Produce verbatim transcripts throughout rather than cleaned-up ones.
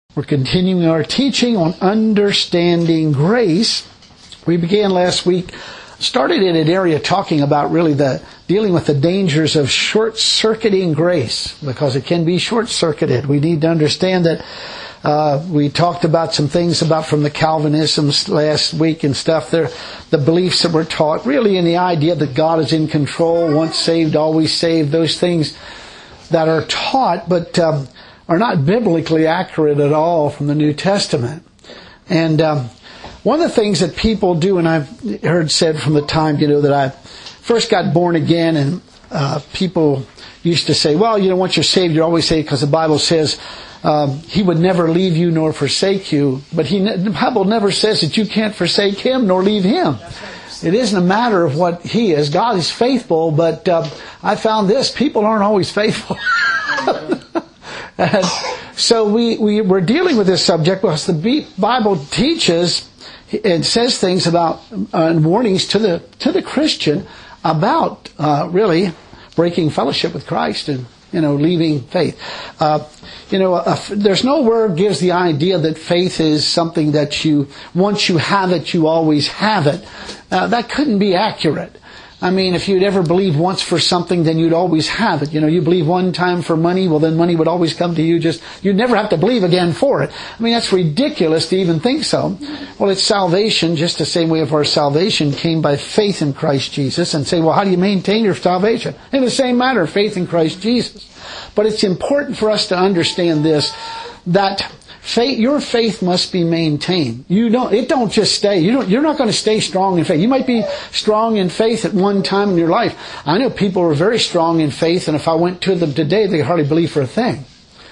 We're continuing our teaching on understanding grace. We began last week, started in an area talking about really the dealing with the dangers of short-circuiting grace, because it can be short-circuited. We need to understand that uh, we talked about some things about from the Calvinisms last week and stuff. There, the beliefs that were taught, really in the idea that God is in control, once saved, always saved, those things that are taught, but um, are not biblically accurate at all from the New Testament. And um, one of the things that people do, and I've heard said from the time, you know, that I first got born again, and uh, people used to say, well, you know, once you're saved, you're always saved, because the Bible says um, He would never leave you nor forsake you. But he, the Bible never says that you can't forsake Him nor leave Him. It isn't a matter of what He is. God is faithful, but uh, I found this, people aren't always faithful. And so we, we were dealing with this subject because the Bible teaches and says things about uh, warnings to the to the Christian about uh, really breaking fellowship with Christ and, you know, leaving faith. Uh, you know, uh, there's no word gives the idea that faith is something that you, once you have it, you always have it. Uh, that couldn't be accurate. I mean, if you'd ever believed once for something, then you'd always have it. You know, you believe one time for money, well then money would always come to you. Just, you'd never have to believe again for it. I mean, that's ridiculous to even think so. Well, it's salvation, just the same way of our salvation came by faith in Christ Jesus, and say, well, how do you maintain your salvation? In the same manner, faith in Christ Jesus. But it's important for us to understand this, that faith, your faith must be maintained. You don't, it don't just stay. You don't, you're not going to stay strong in faith. You might be strong in faith at one time in your life. I know people who are very strong in faith, and if I went to them today, they hardly believe for a thing.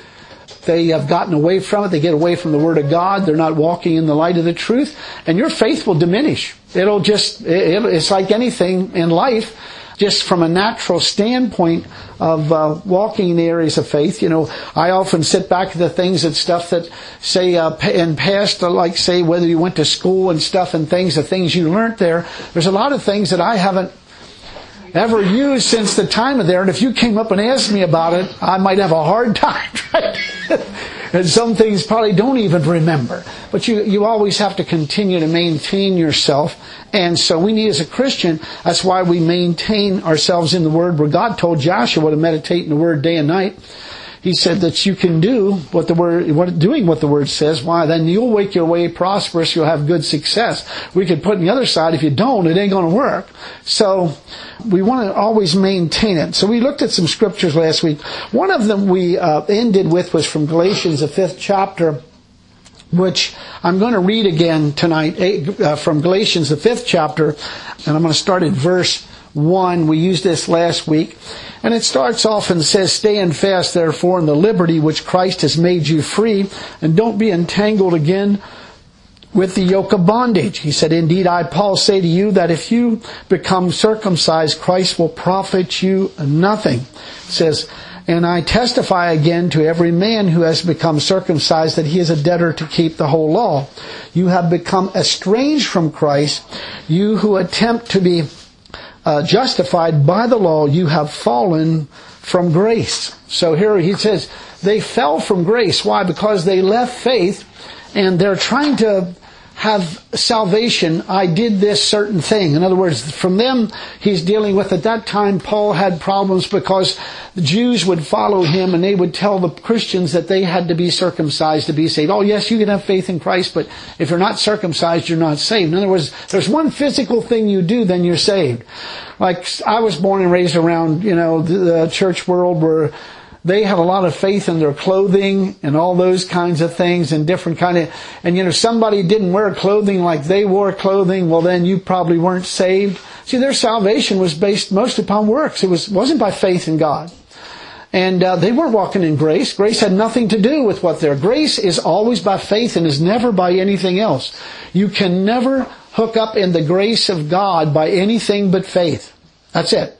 They have gotten away from it. They get away from the Word of God. They're not walking in the light of the truth. And your faith will diminish. It'll just, it, it's like anything in life. Just from a natural standpoint of uh, walking in the areas of faith, you know, I often sit back at the things and stuff that say uh, in past, like say whether you went to school and stuff and things, the things you learned there. There's a lot of things that I haven't ever used since the time of there, and if you came up and asked me about it, I might have a hard time trying to. And some things probably don't even remember. But you, you always have to continue to maintain yourself. And so we need, as a Christian, that's why we maintain ourselves in the Word, where God told Joshua to meditate in the Word day and night. He said that you can do what the Word, what, doing what the Word says. Why? Then you'll make your way prosperous, you'll have good success. We could put on the other side, if you don't, it ain't going to work. So we want to always maintain it. So we looked at some scriptures last week. One of them we uh, ended with was from Galatians, the fifth chapter, which I'm going to read again tonight, uh, from Galatians, the fifth chapter, and I'm going to start at verse one. We used this last week. And it starts off and says, stand fast, therefore, in the liberty which Christ has made you free, and don't be entangled again with the yoke of bondage. He said, indeed, I, Paul, say to you that if you become circumcised, Christ will profit you nothing. It says, and I testify again to every man who has become circumcised that he is a debtor to keep the whole law. You have become estranged from Christ, you who attempt to be Uh, justified by the law, you have fallen from grace. So here he says they fell from grace. Why? Because they left faith and they're trying to have salvation. I did this certain thing. In other words, from them he's dealing with, at that time Paul had problems because the Jews would follow him and they would tell the Christians that they had to be circumcised to be saved. Oh yes, you can have faith in Christ, but if you're not circumcised, you're not saved. In other words, there's one physical thing you do, then you're saved. Like, I was born and raised around, you know, the, the church world where they have a lot of faith in their clothing and all those kinds of things and different kind of, and you know, somebody didn't wear clothing like they wore clothing, well then you probably weren't saved. See, their salvation was based most upon works. It was, wasn't by faith in God. And uh, they weren't walking in grace. Grace had nothing to do with what their grace is always by faith and is never by anything else. You can never hook up in the grace of God by anything but faith. That's it.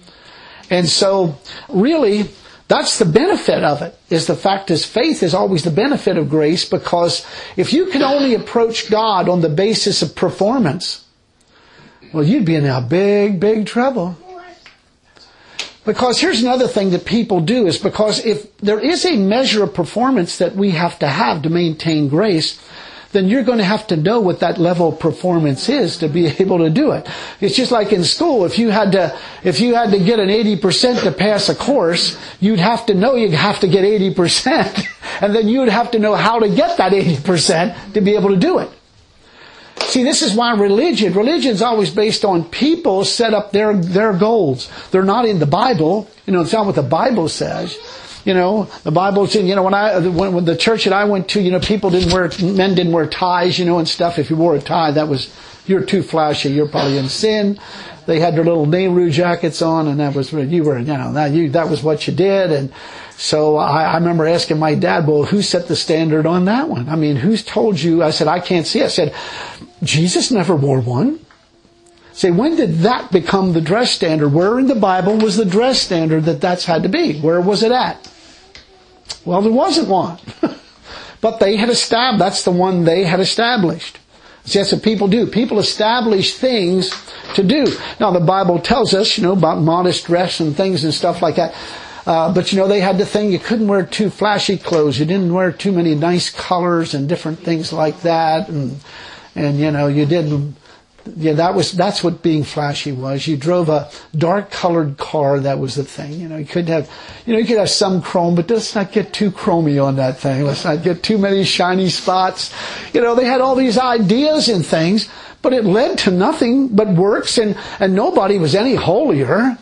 And so, really, that's the benefit of it, is the fact is faith is always the benefit of grace, because if you could only approach God on the basis of performance, well, you'd be in a big, big trouble. Because here's another thing that people do is because if there is a measure of performance that we have to have to maintain grace, then you're going to have to know what that level of performance is to be able to do it. It's just like in school. If you had to, if you had to get an eighty percent to pass a course, you'd have to know you'd have to get eighty percent. And then you'd have to know how to get that eighty percent to be able to do it. See, this is why religion, religion's always based on people set up their, their goals. They're not in the Bible. You know, it's not what the Bible says. You know, the Bible said, you know, when I, when, when the church that I went to, you know, people didn't wear, men didn't wear ties, you know, and stuff. If you wore a tie, that was, you're too flashy, you're probably in sin. They had their little Nehru jackets on, and that was, you were, you know, that, you, that was what you did. And so I, I remember asking my dad, well, who set the standard on that one? I mean, who's told you? I said, I can't see it. I said, Jesus never wore one. Say, when did that become the dress standard? Where in the Bible was the dress standard that that's had to be? Where was it at? Well, there wasn't one. But they had established, that's the one they had established. See, that's what people do. People establish things to do. Now, the Bible tells us, you know, about modest dress and things and stuff like that. Uh, but, you know, they had the thing, you couldn't wear too flashy clothes. You didn't wear too many nice colors and different things like that. And, and you know, you didn't... Yeah, that was, that's what being flashy was. You drove a dark colored car, that was the thing. You know, you could have, you know, you could have some chrome, but let's not get too chromy on that thing. Let's not get too many shiny spots. You know, they had all these ideas and things, but it led to nothing but works, and, and nobody was any holier.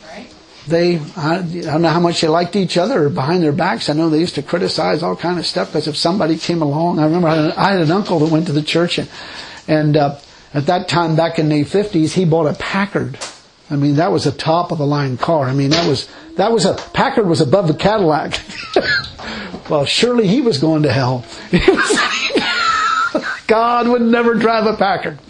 They, I, I don't know how much they liked each other or behind their backs. I know they used to criticize all kind of stuff because if somebody came along, I remember I had, I had an uncle that went to the church and, and, uh, at that time, back in the fifties, he bought a Packard. I mean, that was a top of the line car. I mean, that was, that was a, Packard was above the Cadillac. Well, surely he was going to hell. God would never drive a Packard.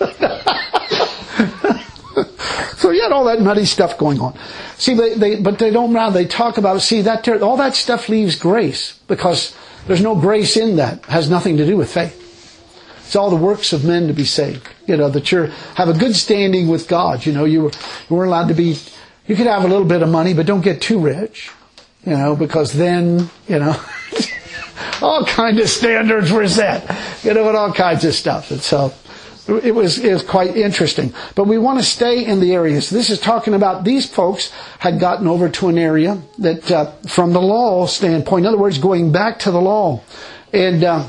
So you had all that nutty stuff going on. See, they, they, but they don't, they talk about it. See, that, all that stuff leaves grace because there's no grace in that. It has nothing to do with faith. It's all the works of men to be saved. You know, that you have a good standing with God. You know, you, were, you weren't allowed to be, you could have a little bit of money, but don't get too rich. You know, because then, you know, all kinds of standards were set. You know, and all kinds of stuff. And so, it was, it was quite interesting. But we want to stay in the areas. This is talking about these folks had gotten over to an area that, uh, from the law standpoint, in other words, going back to the law. And, uh,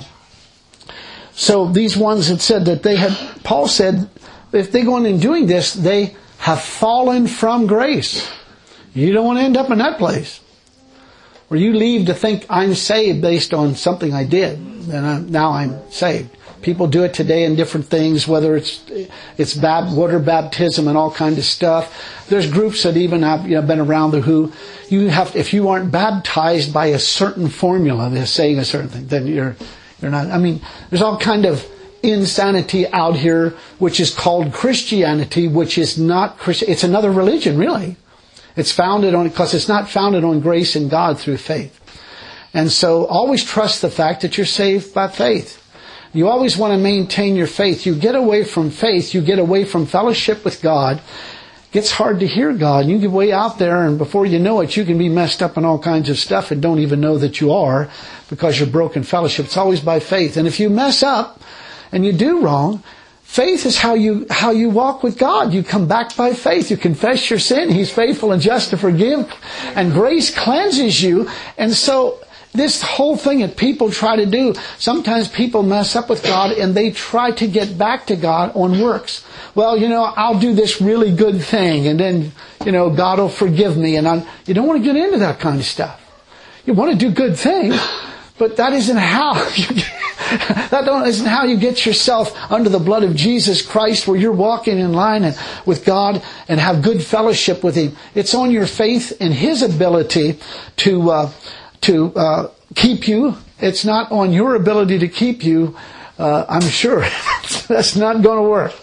So these ones had said that they had, Paul said, if they go on in doing this, they have fallen from grace. You don't want to end up in that place. Where you leave to think I'm saved based on something I did. And I'm, now I'm saved. People do it today in different things, whether it's, it's bab, water baptism and all kinds of stuff. There's groups that even have, you know, been around the who, you have, if you aren't baptized by a certain formula, they're saying a certain thing, then you're, They're not, I mean, there's all kind of insanity out here, which is called Christianity, which is not Christian. It's another religion, really. It's founded on, because it's not founded on grace in God through faith. And so always trust the fact that you're saved by faith. You always want to maintain your faith. You get away from faith, you get away from fellowship with God. It gets hard to hear God. You get way out there, and before you know it, you can be messed up in all kinds of stuff and don't even know that you are because you're broken fellowship. It's always by faith. And if you mess up and you do wrong, faith is how you how you walk with God. You come back by faith. You confess your sin. He's faithful and just to forgive. And grace cleanses you. And so this whole thing that people try to do, sometimes people mess up with God and they try to get back to God on works. Well, you know, I'll do this really good thing and then, you know, God will forgive me. And I'm, you don't want to get into that kind of stuff. You want to do good things, but that isn't how you get, that don't, isn't how you get yourself under the blood of Jesus Christ, where you're walking in line and, with God and have good fellowship with Him. It's on your faith and His ability to uh, to uh, keep you. It's not on your ability to keep you. Uh, I'm sure that's not going to work.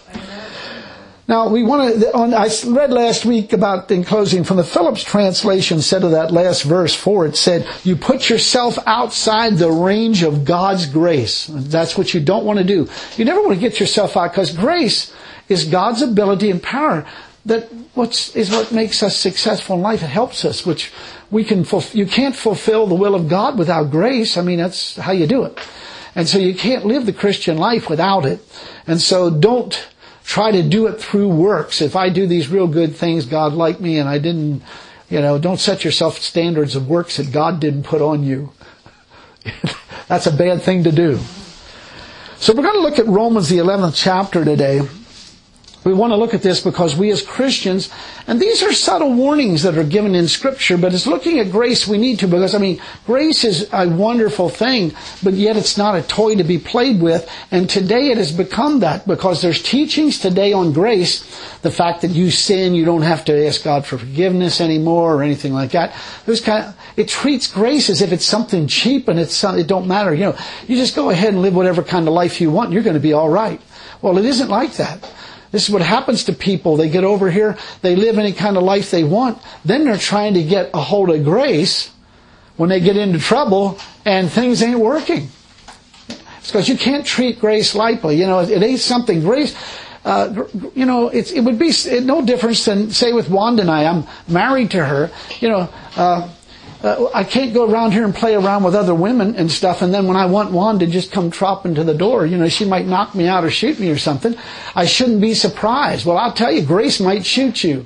Now, we want to, on, I read last week about, in closing, from the Phillips translation, said of that last verse four, it said, you put yourself outside the range of God's grace. That's what you don't want to do. You never want to get yourself out, because grace is God's ability and power that what's, is what makes us successful in life. It helps us, which we can, fulfill, you can't fulfill the will of God without grace. I mean, that's how you do it. And so you can't live the Christian life without it. And so don't try to do it through works. If I do these real good things, God liked me, and I didn't, you know, don't set yourself standards of works that God didn't put on you. That's a bad thing to do. So we're going to look at Romans, the eleventh chapter today. We want to look at this because we as Christians, and these are subtle warnings that are given in Scripture, but it's looking at grace we need to, because, I mean, grace is a wonderful thing, but yet it's not a toy to be played with, and today it has become that, because there's teachings today on grace, the fact that you sin, you don't have to ask God for forgiveness anymore or anything like that. There's kind of, it treats grace as if it's something cheap and it's, it don't matter. You know, you just go ahead and live whatever kind of life you want, and you're going to be all right. Well, it isn't like that. This is what happens to people. They get over here, they live any kind of life they want, then they're trying to get a hold of grace when they get into trouble and things ain't working. It's because you can't treat grace lightly. You know, it ain't something. Grace, uh, you know, it's, it would be no difference than, say, with Wanda and I. I'm married to her. You know, uh, Uh, I can't go around here and play around with other women and stuff, and then when I want Wanda to just come tropping to the door, you know, she might knock me out or shoot me or something. I shouldn't be surprised. Well, I'll tell you, grace might shoot you.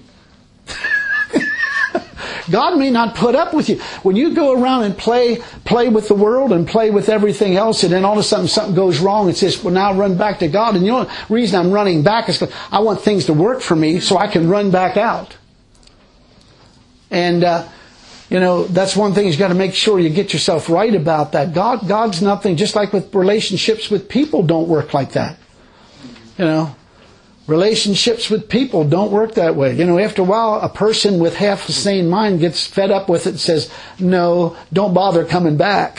God may not put up with you. When you go around and play play with the world and play with everything else, and then all of a sudden something goes wrong, it says, well, now run back to God. And you know, the reason I'm running back is because I want things to work for me so I can run back out. And, uh, You know, that's one thing. You've got to make sure you get yourself right about that. God, God's nothing, just like with relationships with people don't work like that. You know, relationships with people don't work that way. You know, after a while, a person with half a sane mind gets fed up with it and says, no, don't bother coming back.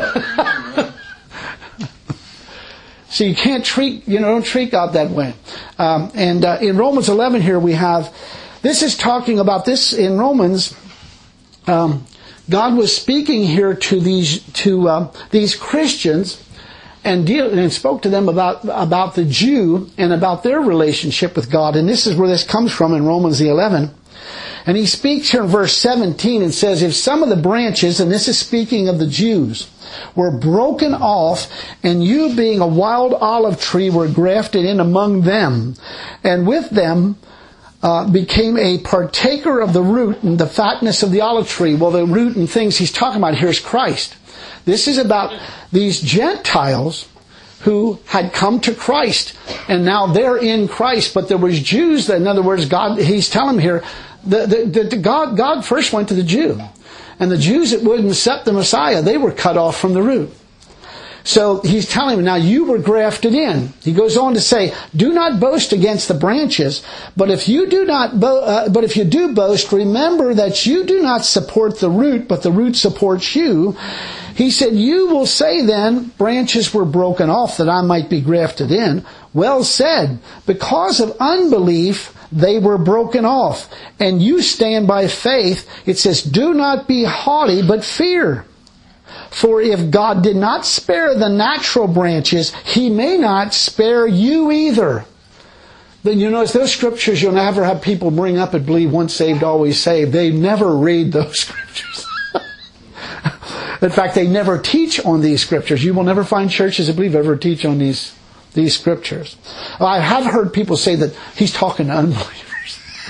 So you can't treat, you know, don't treat God that way. Um, and uh, in Romans eleven here we have, this is talking about this in Romans. Um, God was speaking here to these to uh, these Christians and deal, and spoke to them about about the Jew and about their relationship with God. And this is where this comes from in Romans the eleven. And he speaks here in verse seventeen and says, if some of the branches, and this is speaking of the Jews, were broken off, and you being a wild olive tree were grafted in among them, and with them Uh, became a partaker of the root and the fatness of the olive tree. Well, the root and things he's talking about here is Christ. This is about these Gentiles who had come to Christ, and now they're in Christ. But there was Jews that, in other words, God, he's telling them here, that the, the, the God, God first went to the Jew. And the Jews that wouldn't accept the Messiah, they were cut off from the root. So he's telling them, now you were grafted in. He goes on to say, do not boast against the branches, but if you do not, bo- uh, but if you do boast, remember that you do not support the root, but the root supports you. He said, you will say then, branches were broken off that I might be grafted in. Well said, because of unbelief, they were broken off. And you stand by faith. It says, do not be haughty, but fear. For if God did not spare the natural branches, He may not spare you either. Then you notice those scriptures you'll never have people bring up and believe once saved, always saved. They never read those scriptures. In fact, they never teach on these scriptures. You will never find churches that believe ever teach on these, these scriptures. I have heard people say that he's talking to unbelievers.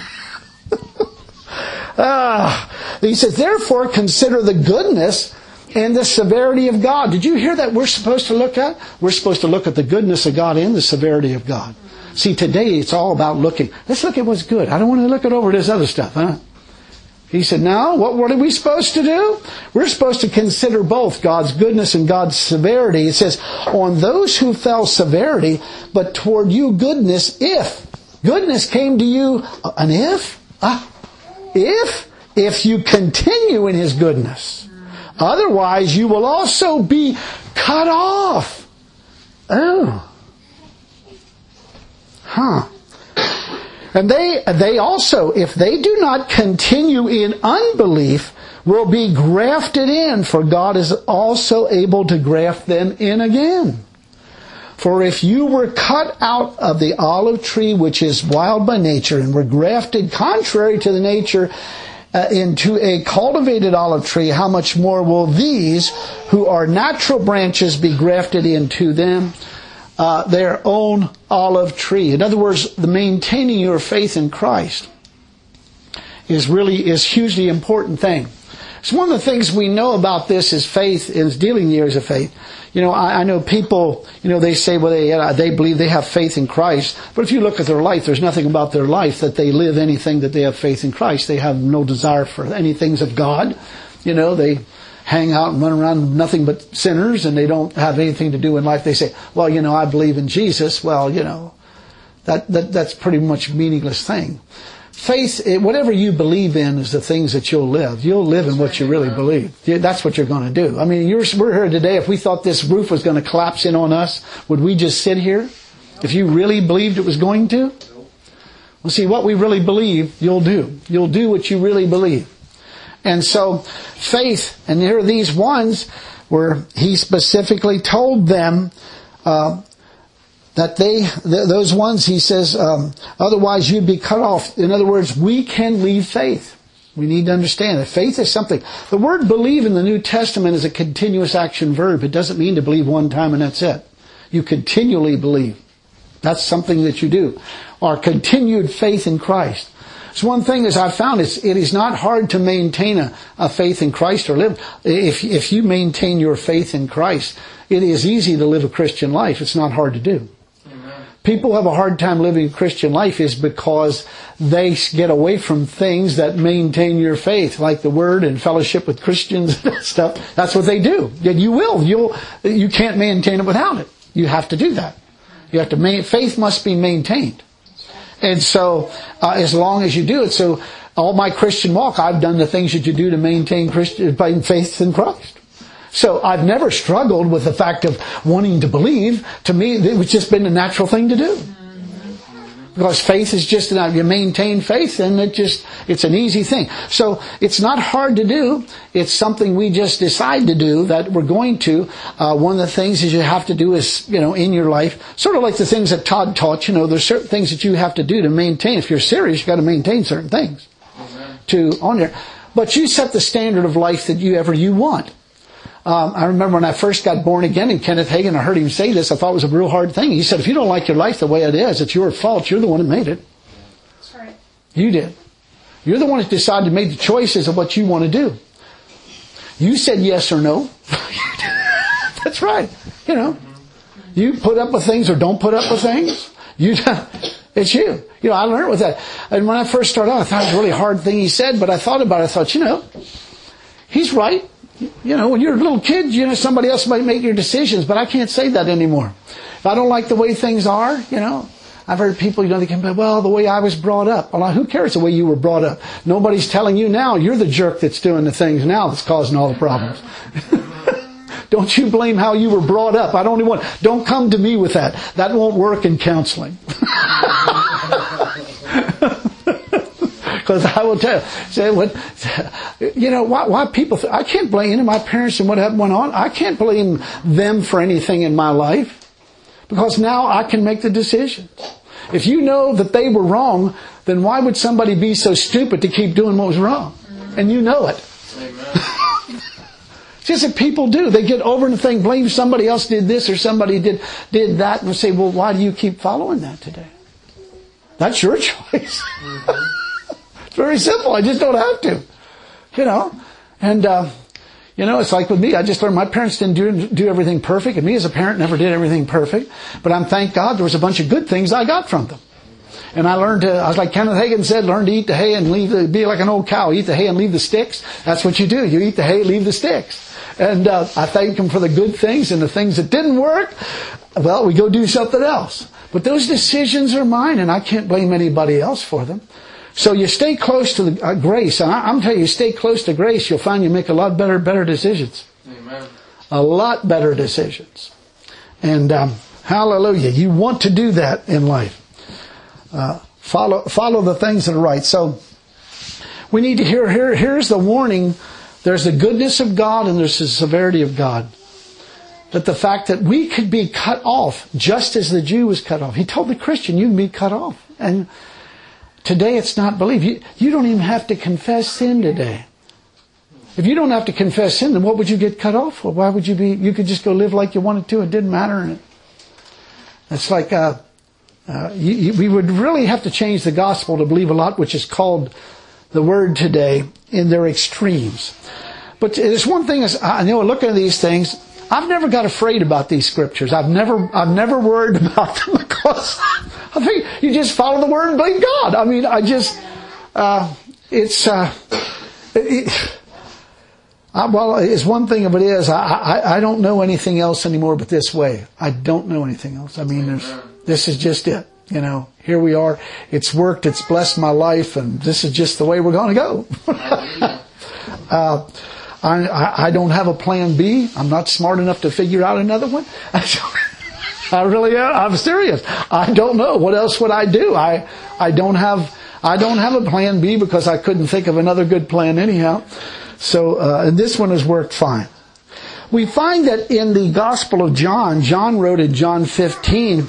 ah, he says, therefore consider the goodness and the severity of God. Did you hear that we're supposed to look at? We're supposed to look at the goodness of God and the severity of God. See, today it's all about looking. Let's look at what's good. I don't want to look at over this other stuff, huh? He said, no, what, what are we supposed to do? We're supposed to consider both God's goodness and God's severity. It says, on those who fell severity, but toward you goodness, if. Goodness came to you, an if? Ah, if? If you continue in His goodness. Otherwise, you will also be cut off. Oh. Huh. And they, they also, if they do not continue in unbelief, will be grafted in, for God is also able to graft them in again. For if you were cut out of the olive tree, which is wild by nature, and were grafted contrary to the nature uh, into a cultivated olive tree, how much more will these, who are natural branches, be grafted into them, uh, their own olive tree? In other words, the maintaining your faith in Christ is really is hugely important thing. So one of the things we know about this is faith, is dealing the areas of faith. You know, I, I know people, you know, they say, well, they, uh, they believe they have faith in Christ. But if you look at their life, there's nothing about their life that they live anything that they have faith in Christ. They have no desire for any things of God. You know, they hang out and run around nothing but sinners, and they don't have anything to do in life. They say, well, you know, I believe in Jesus. Well, you know, that, that that's pretty much a meaningless thing. Faith, whatever you believe in is the things that you'll live. You'll live in what you really believe. That's what you're going to do. I mean, you're, we're here today. If we thought this roof was going to collapse in on us, would we just sit here? If you really believed it was going to? Well, see, what we really believe, you'll do. You'll do what you really believe. And so, faith, and here are these ones where he specifically told them, uh, that they, th- those ones, he says, um, otherwise you'd be cut off. In other words, we can leave faith. We need to understand that faith is something. The word believe in the New Testament is a continuous action verb. It doesn't mean to believe one time and that's it. You continually believe. That's something that you do. Or continued faith in Christ. So one thing is I've found is it is not hard to maintain a, a faith in Christ or live. If, if you maintain your faith in Christ, it is easy to live a Christian life. It's not hard to do. People have a hard time living a Christian life is because they get away from things that maintain your faith, like the Word and fellowship with Christians and stuff. That's what they do. Yet you will. You'll, you can't maintain it without it. You have to do that. You have to main, faith must be maintained. And so, uh, as long as you do it, so all my Christian walk, I've done the things that you do to maintain Christian faith in Christ. So I've never struggled with the fact of wanting to believe. To me, it's just been a natural thing to do. Because faith is just, you maintain faith and it just, it's an easy thing. So it's not hard to do. It's something we just decide to do that we're going to. Uh, one of the things is you have to do is, you know, in your life, sort of like the things that Todd taught, you know, there's certain things that you have to do to maintain. If you're serious, you've got to maintain certain things. Amen. To on there. But you set the standard of life that you ever you want. Um, I remember when I first got born again, and Kenneth Hagin, I heard him say this, I thought it was a real hard thing. He said, if you don't like your life the way it is, it's your fault. You're the one that made it. That's right. You did. You're the one that decided to make the choices of what you want to do. You said yes or no. That's right. You know, you put up with things or don't put up with things. You, it's you. You know, I learned with that. And when I first started out, I thought it was a really hard thing he said, but I thought about it. I thought, you know, he's right. You know, when you're a little kid, you know, somebody else might make your decisions, but I can't say that anymore. If I don't like the way things are, you know, I've heard people, you know, they can say, well, the way I was brought up. Well, who cares the way you were brought up? Nobody's telling you now. You're the jerk that's doing the things now that's causing all the problems. Don't you blame how you were brought up. I don't want, don't come to me with that. That won't work in counseling. Because I will tell you, say what, you know, why, why people, I can't blame my parents and what went on. I can't blame them for anything in my life. Because now I can make the decisions. If you know that they were wrong, then why would somebody be so stupid to keep doing what was wrong? And you know it. Amen. It's just that people do. They get over the thing, blame somebody else did this or somebody did, did that, and say, well, why do you keep following that today? That's your choice. Mm-hmm. Very simple. I just don't have to, you know. And, uh, you know, it's like with me. I just learned my parents didn't do, do everything perfect. And me as a parent never did everything perfect. But I'm, thank God, there was a bunch of good things I got from them. And I learned to, I was like Kenneth Hagin said, learn to eat the hay and leave the, be like an old cow. Eat the hay and leave the sticks. That's what you do. You eat the hay, leave the sticks. And, uh, I thank him for the good things, and the things that didn't work, well, we go do something else. But those decisions are mine, and I can't blame anybody else for them. So you stay close to the uh, grace. And I, I'm telling you, you stay close to grace, you'll find you make a lot better, better decisions. Amen. A lot better decisions. And um, hallelujah, you want to do that in life. Uh, follow, follow the things that are right. So we need to hear. Here, here's the warning. There's the goodness of God and there's the severity of God. that the fact that we could be cut off just as the Jew was cut off. He told the Christian, you can be cut off. And today it's not believed. You, you don't even have to confess sin today. If you don't have to confess sin, then what would you get cut off for? Why would you be, you could just go live like you wanted to. It didn't matter. And it's like, uh, uh, you, you, we would really have to change the gospel to believe a lot, which is called the word today, in their extremes. But there's one thing is, I know looking at these things, I've never got afraid about these scriptures. I've never, I've never worried about them because I think you just follow the word and believe God. I mean, I just, uh, it's, uh, it, I, well, it's one thing of it is, I, I, I don't know anything else anymore but this way. I don't know anything else. I mean, there's, this is just it. You know, here we are. It's worked. It's blessed my life, and this is just the way we're going to go. uh, I, I don't have a plan B. I'm not smart enough to figure out another one. I really am. I'm serious. I don't know. What else would I do? I, I don't have, I don't have a plan B because I couldn't think of another good plan anyhow. So, uh, and this one has worked fine. We find that in the Gospel of John, John wrote in John fifteen,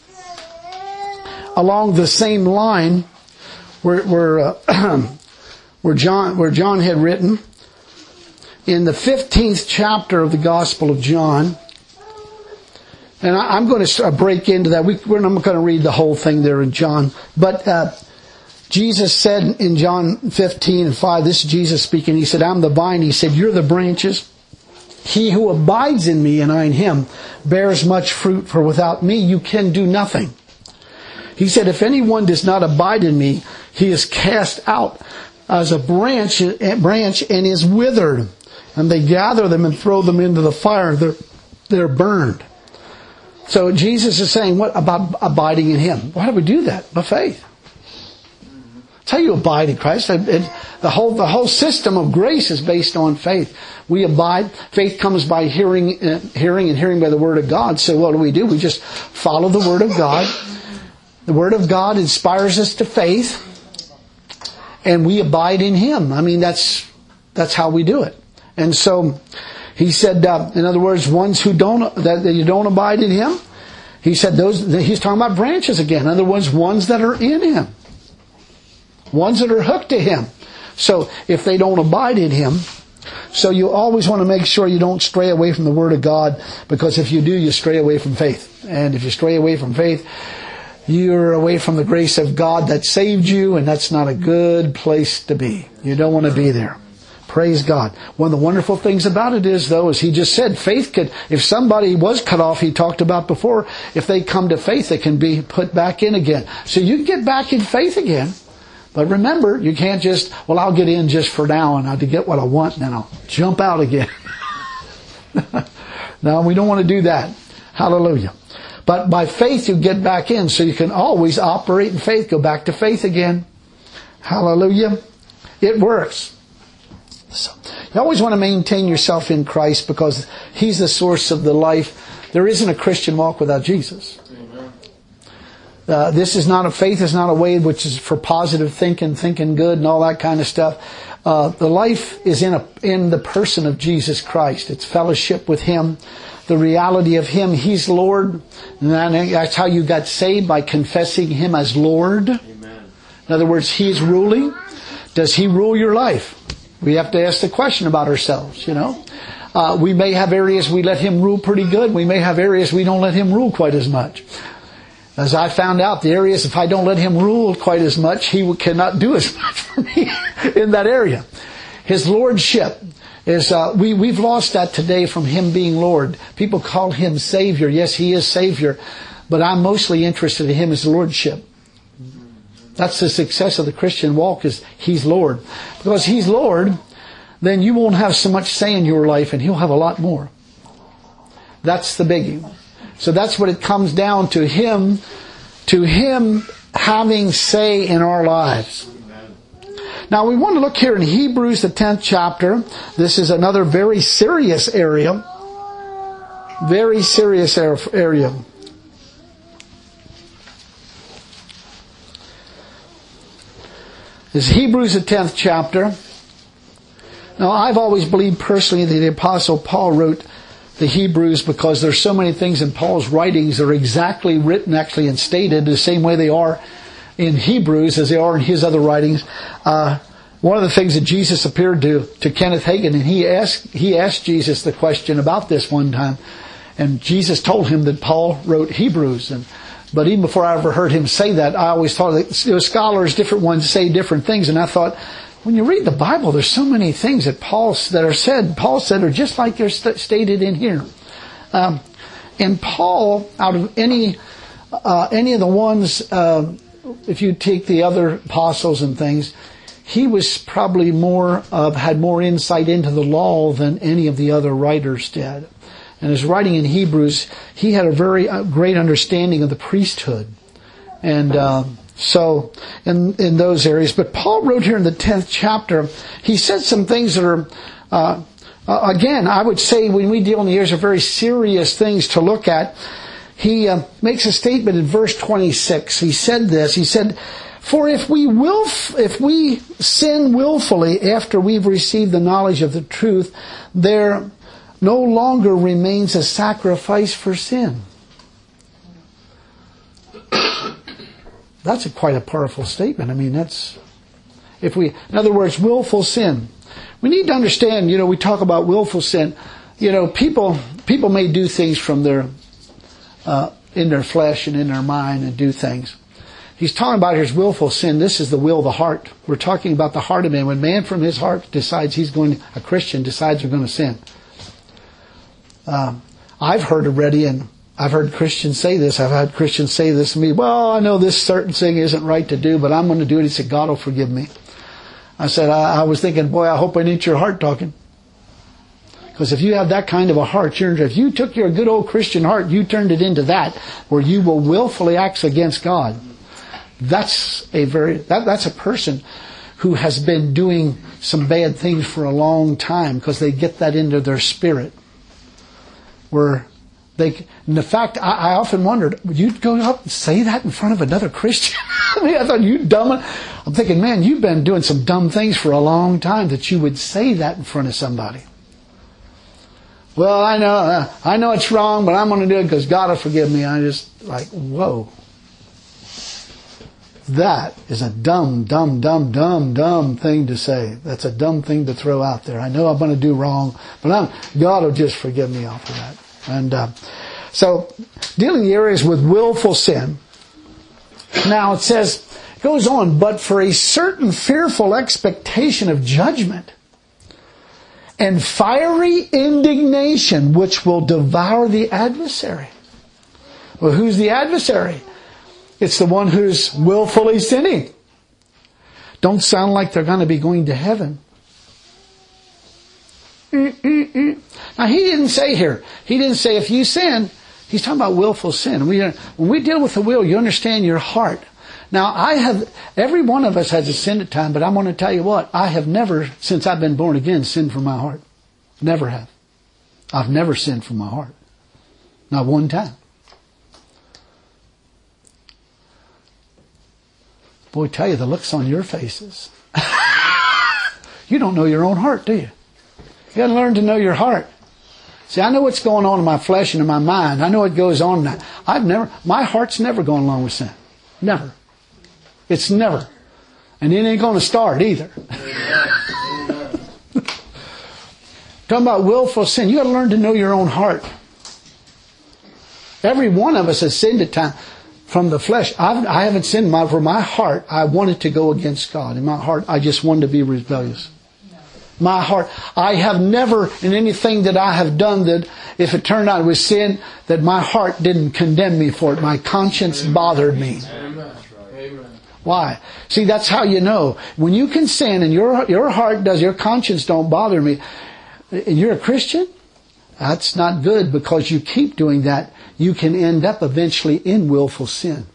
along the same line where, where, uh, where John, where John had written, in the fifteenth chapter of the Gospel of John, and I, I'm going to break into that. We, we're not going to read the whole thing there in John, but uh, Jesus said in John fifteen and five, this is Jesus speaking, he said, I'm the vine. He said, you're the branches. He who abides in me and I in him bears much fruit, for without me you can do nothing. He said, if anyone does not abide in me, he is cast out as a branch, branch and is withered. And they gather them and throw them into the fire. They're, they're burned. So Jesus is saying, what about abiding in him? Why do we do that? By faith. That's how you abide in Christ. It, it, the whole the whole system of grace is based on faith. We abide. Faith comes by hearing, uh, hearing and hearing by the Word of God. So what do we do? We just follow the Word of God. The Word of God inspires us to faith, and we abide in him. I mean, that's that's how we do it. And so he said, uh, in other words, ones who don't, that, that you don't abide in him, he said those, he's talking about branches again. In other words, ones that are in him. Ones that are hooked to him. So if they don't abide in him, so you always want to make sure you don't stray away from the Word of God, because if you do, you stray away from faith. And if you stray away from faith, you're away from the grace of God that saved you, and that's not a good place to be. You don't want to be there. Praise God. One of the wonderful things about it is, though, as he just said, faith could, if somebody was cut off, he talked about before, if they come to faith, they can be put back in again. So you can get back in faith again. But remember, you can't just, well, I'll get in just for now and I'll get what I want and then I'll jump out again. No, we don't want to do that. Hallelujah. But by faith you get back in, so you can always operate in faith, go back to faith again. Hallelujah. It works. So, you always want to maintain yourself in Christ because he's the source of the life. There isn't a Christian walk without Jesus. Uh, this is not a faith, is not a way which is for positive thinking, thinking good and all that kind of stuff. Uh, the life is in a, in the person of Jesus Christ. It's fellowship with him, the reality of him. He's Lord. And that's how you got saved, by confessing him as Lord. Amen. In other words, he is ruling. Does he rule your life? We have to ask the question about ourselves, you know. Uh, we may have areas we let him rule pretty good. We may have areas we don't let him rule quite as much. As I found out, the areas, if I don't let him rule quite as much, he cannot do as much for me in that area. His lordship is, uh, we, we've lost that today from him being Lord. People call him Savior. Yes, he is Savior. But I'm mostly interested in him as lordship. That's the success of the Christian walk, is he's Lord. Because he's Lord, then you won't have so much say in your life and he'll have a lot more. That's the biggie. So that's what it comes down to, him, to him having say in our lives. Now we want to look here in Hebrews, the tenth chapter. This is another very serious area. Very serious area. This is Hebrews, the tenth chapter. Now I've always believed personally that the Apostle Paul wrote the Hebrews, because there's so many things in Paul's writings that are exactly written, actually, and stated the same way they are in Hebrews as they are in his other writings. Uh, one of the things that Jesus appeared to, to Kenneth Hagin, and he asked, he asked Jesus the question about this one time, and Jesus told him that Paul wrote Hebrews. And but even before I ever heard him say that, I always thought that, you know, scholars, different ones say different things, and I thought, when you read the Bible, there's so many things that Paul that are said. Paul said are just like they're st- stated in here. Um, and Paul, out of any uh, any of the ones, uh, if you take the other apostles and things, he was probably more of had more insight into the law than any of the other writers did. And his writing in Hebrews, he had a very uh, great understanding of the priesthood, and. Uh, So, in, in those areas. But Paul wrote here in the tenth chapter, he said some things that are, uh, uh, again, I would say when we deal in the areas are very serious things to look at. He uh, makes a statement in verse twenty-six. He said this, he said, "For if we will, if we sin willfully after we've received the knowledge of the truth, there no longer remains a sacrifice for sin." That's a quite a powerful statement. I mean, that's, if we, in other words, willful sin. We need to understand, you know, we talk about willful sin. You know, people, people may do things from their, uh, in their flesh and in their mind and do things. He's talking about his willful sin. This is the will of the heart. We're talking about the heart of man. When man from his heart decides he's going, a Christian decides they're going to sin. Um, I've heard already, and I've heard Christians say this. I've had Christians say this to me. Well, I know this certain thing isn't right to do, but I'm going to do it. He said, God will forgive me. I said, I, I was thinking, boy, I hope I ain't your heart talking. Because if you have that kind of a heart, you're, if you took your good old Christian heart, you turned it into that, where you will willfully act against God. That's a very, that, that's a person who has been doing some bad things for a long time, because they get that into their spirit. Where They, in fact, I, I often wondered, would you go up and say that in front of another Christian? I mean, I thought, you dumb. I'm thinking, man, you've been doing some dumb things for a long time that you would say that in front of somebody. Well, I know, uh, I know it's wrong, but I'm going to do it because God will forgive me. I just like, whoa. That is a dumb, dumb, dumb, dumb, dumb thing to say. That's a dumb thing to throw out there. I know I'm going to do wrong, but I'm, God will just forgive me off of that. And uh, so, dealing the areas with willful sin. Now it says, it goes on, but for a certain fearful expectation of judgment and fiery indignation which will devour the adversary. Well, who's the adversary? It's the one who's willfully sinning. Don't sound like they're going to be going to heaven. Mm-mm-mm. Now, he didn't say here, he didn't say if you sin, he's talking about willful sin. We, when we deal with the will, you understand your heart. Now, I have, every one of us has a sin at time, but I'm going to tell you what, I have never, since I've been born again, sinned from my heart. Never have. I've never sinned from my heart. Not one time. Boy, tell you, the looks on your faces. You don't know your own heart, do you? You got to learn to know your heart. See, I know what's going on in my flesh and in my mind. I know what goes on now. I've never, my heart's never gone along with sin. Never. It's never. And it ain't going to start either. Talking about willful sin. You got to learn to know your own heart. Every one of us has sinned at times from the flesh. I've, I haven't sinned. My, for my heart, I wanted to go against God. In my heart, I just wanted to be rebellious. My heart, I have never in anything that I have done that if it turned out it was sin, that my heart didn't condemn me for it. My conscience bothered me. Amen. Why? See, that's how you know. When you can sin and your your heart does, your conscience don't bother me, and you're a Christian, that's not good, because you keep doing that, you can end up eventually in willful sin.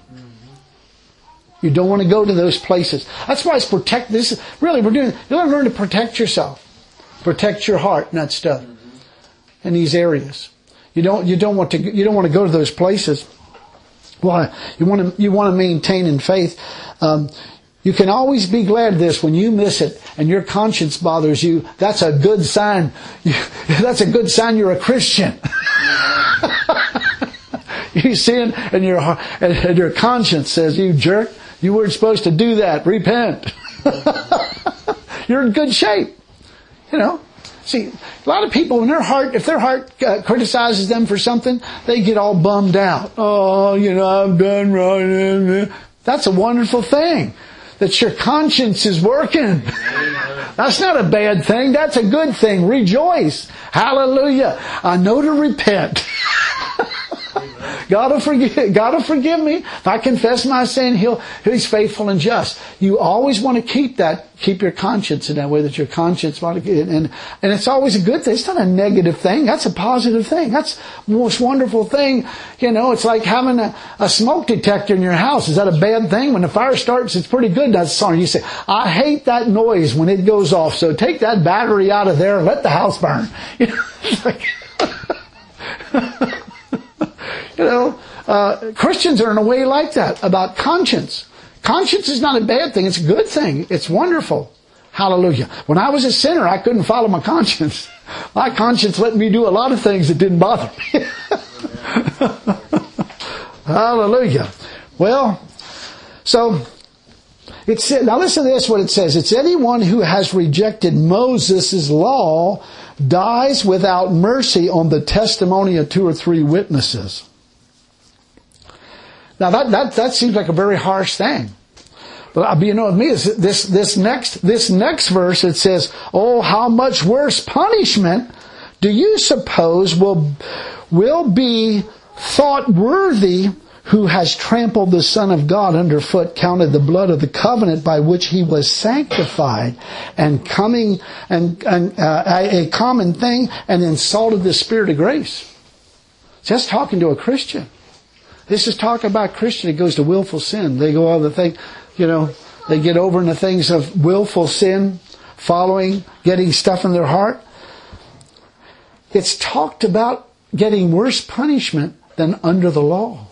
You don't want to go to those places. That's why it's protect this. Really, we're doing, you want to learn to protect yourself. Protect your heart and that stuff. In these areas. You don't, you don't want to, you don't want to go to those places. Why? You want to, you want to maintain in faith. Um, You can always be glad of this when you miss it and your conscience bothers you. That's a good sign. That's a good sign you're a Christian. You sin and your and your conscience says, "You jerk, you weren't supposed to do that. Repent." You're in good shape. You know. See, a lot of people, when their heart, if their heart uh, criticizes them for something, they get all bummed out. Oh, you know, I've done wrong. That's a wonderful thing. That your conscience is working. That's not a bad thing. That's a good thing. Rejoice. Hallelujah. I know to repent. God will forgive, God will forgive me. If I confess my sin, He'll, He's faithful and just. You always want to keep that, keep your conscience in that way, that your conscience, and, and, and it's always a good thing. It's not a negative thing. That's a positive thing. That's the most wonderful thing. You know, it's like having a, a smoke detector in your house. Is that a bad thing? When the fire starts, it's pretty good. That's the song. You say, I hate that noise when it goes off. So take that battery out of there and let the house burn. You know, it's like, You know, uh, Christians are in a way like that about conscience. Conscience is not a bad thing. It's a good thing. It's wonderful. Hallelujah. When I was a sinner, I couldn't follow my conscience. My conscience let me do a lot of things that didn't bother me. Hallelujah. Well, so it's, now listen to this, what it says. It's anyone who has rejected Moses' law dies without mercy on the testimony of two or three witnesses. Now that, that, that seems like a very harsh thing. But you know what I mean? This, this next, this next verse, it says, oh, how much worse punishment do you suppose will, will be thought worthy who has trampled the Son of God underfoot, counted the blood of the covenant by which He was sanctified, and coming and, and uh, a, a common thing, and insulted the Spirit of grace. Just talking to a Christian. This is talking about Christian. It goes to willful sin. They go over the thing, you know, they get over in the things of willful sin, following, getting stuff in their heart. It's talked about getting worse punishment than under the law.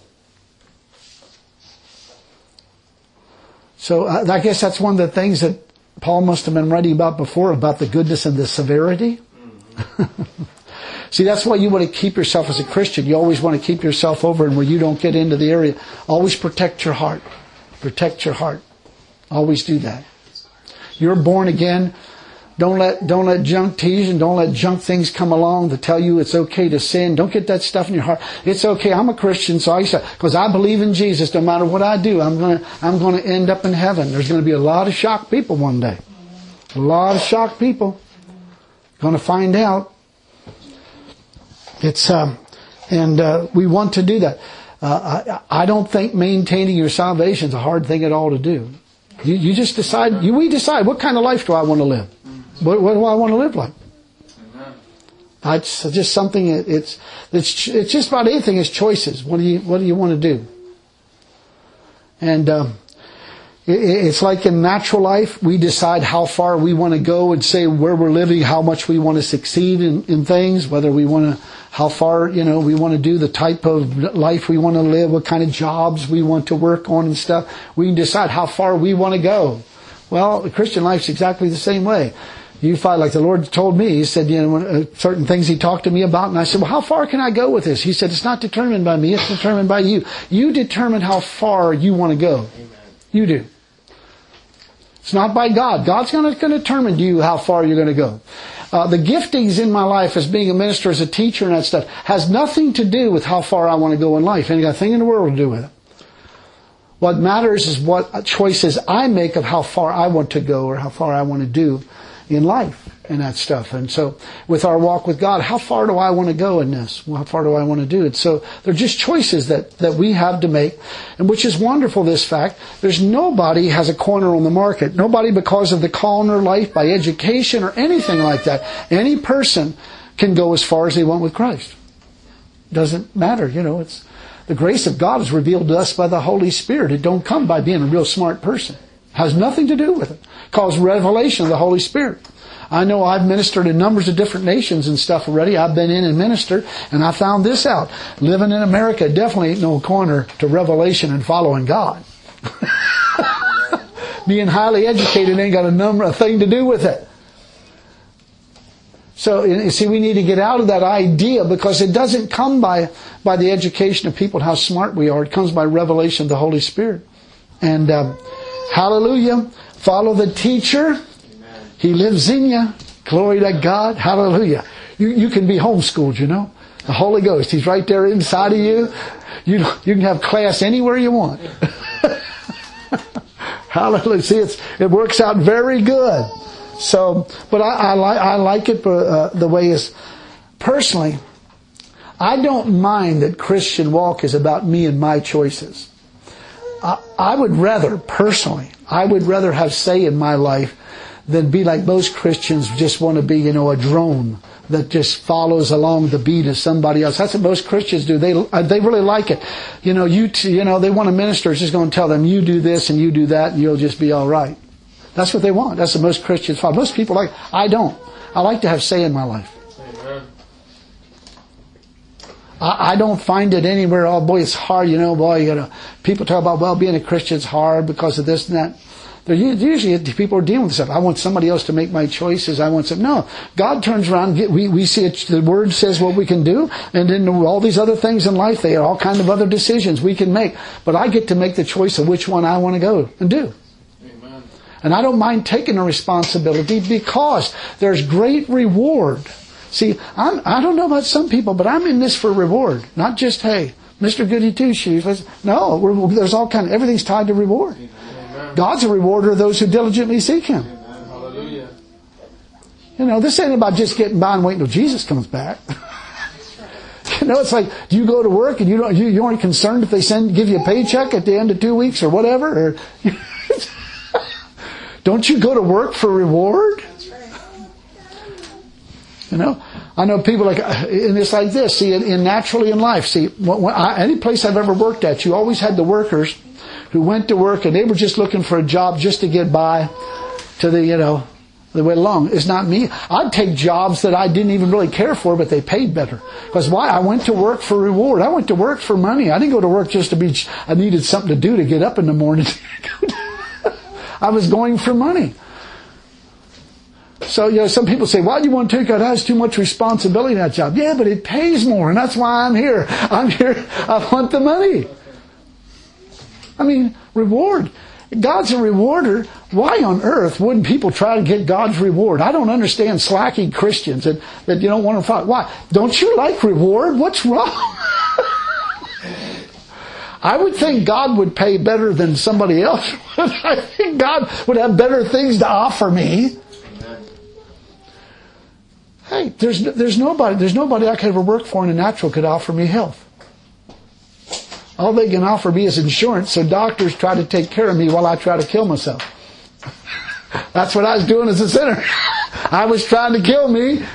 So I guess that's one of the things that Paul must have been writing about before, about the goodness and the severity. Mm-hmm. See, that's why you want to keep yourself as a Christian. You always want to keep yourself over and where you don't get into the area. Always protect your heart. Protect your heart. Always do that. You're born again. Don't let, don't let junk tease and don't let junk things come along to tell you it's okay to sin. Don't get that stuff in your heart. It's okay. I'm a Christian, so I say, because I believe in Jesus. No matter what I do, I'm gonna, I'm gonna end up in heaven. There's gonna be a lot of shocked people one day. A lot of shocked people. Gonna find out. It's, um, and, uh, we want to do that. Uh, I, I don't think maintaining your salvation is a hard thing at all to do. You, you just decide, you, we decide, what kind of life do I want to live? What, what do I want to live like? It's just something, it's, it's, it's just about anything is choices. What do you, what do you want to do? And, um, it's like in natural life, we decide how far we want to go and say where we're living, how much we want to succeed in, in things, whether we want to, how far, you know, we want to do, the type of life we want to live, what kind of jobs we want to work on and stuff. We can decide how far we want to go. Well, the Christian life's exactly the same way. You find, like the Lord told me, He said, you know, uh, certain things He talked to me about, and I said, well, how far can I go with this? He said, it's not determined by me, it's determined by you. You determine how far you want to go. Amen. You do. It's not by God. God's going to determine to you how far you're going to go. Uh, the giftings in my life as being a minister, as a teacher and that stuff, has nothing to do with how far I want to go in life. Ain't got a thing in the world to do with it. What matters is what choices I make of how far I want to go or how far I want to do in life and that stuff. And so with our walk with God, how far do I want to go in this? Well, how far do I want to do it? So they're just choices that, that we have to make, and which is wonderful, this fact. There's nobody has a corner on the market. Nobody, because of the call in their life, by education or anything like that. Any person can go as far as they want with Christ. Doesn't matter, you know, it's the grace of God is revealed to us by the Holy Spirit. It don't come by being a real smart person. It has nothing to do with it. It calls revelation of the Holy Spirit. I know I've ministered in numbers of different nations and stuff already. I've been in and ministered, and I found this out. Living in America definitely ain't no corner to revelation and following God. being highly educated ain't got a number, a thing to do with it. So, you see, we need to get out of that idea, because it doesn't come by, by the education of people and how smart we are. It comes by revelation of the Holy Spirit. And, uh, hallelujah. Follow the teacher. Amen. He lives in you. Glory to God. Hallelujah. You, you can be homeschooled, you know. The Holy Ghost, He's right there inside of you. You, you can have class anywhere you want. Hallelujah. See, it's, it works out very good. So, but I, I like, I like it, uh, the way is, personally, I don't mind that Christian walk is about me and my choices. I, I would rather, personally, I would rather have say in my life than be like most Christians just want to be, you know, a drone that just follows along the beat of somebody else. That's what most Christians do. They they really like it. You know, you t- you know, they want a minister who's just going to tell them, you do this and you do that and you'll just be all right. That's what they want. That's what most Christians follow. Most people like, I don't. I like to have say in my life. Amen. I, I don't find it anywhere, oh boy, it's hard, you know, boy, you know. People talk about, well, being a Christian's hard because of this and that. They're usually people are dealing with stuff. I want somebody else to make my choices. I want some. No, God turns around. We we see it. The Word says what we can do, and then all these other things in life. They are all kind of other decisions we can make. But I get to make the choice of which one I want to go and do. Amen. And I don't mind taking the responsibility, because there's great reward. See, I'm, I don't know about some people, but I'm in this for reward, not just hey, Mister Goody Two Shoes. No, we're, there's all kind of everything's tied to reward. Amen. God's a rewarder of those who diligently seek Him. Hallelujah. You know, this ain't about just getting by and waiting till Jesus comes back. You know, it's like, do you go to work and you don't, you, you aren't concerned if they send, give you a paycheck at the end of two weeks or whatever? Or, don't you go to work for reward? You know, I know people like, and it's like this, see, in, in naturally in life, see, when, when I, any place I've ever worked at, you always had the workers who went to work and they were just looking for a job just to get by to the, you know, the way along. It's not me. I'd take jobs that I didn't even really care for, but they paid better. Because why? I went to work for reward. I went to work for money. I didn't go to work just to be, I needed something to do to get up in the morning. I was going for money. So, you know, some people say, why do you want to take that? That has too much responsibility in that job. Yeah, but it pays more, and that's why I'm here. I'm here. I want the money. I mean, reward. God's a rewarder. Why on earth wouldn't people try to get God's reward? I don't understand slacking Christians that, that you don't want to follow. Why? Don't you like reward? What's wrong? I would think God would pay better than somebody else. I think God would have better things to offer me. Hey, there's there's nobody there's nobody I could ever work for in the natural could offer me health. All they can offer me is insurance, so doctors try to take care of me while I try to kill myself. That's what I was doing as a sinner. I was trying to kill me.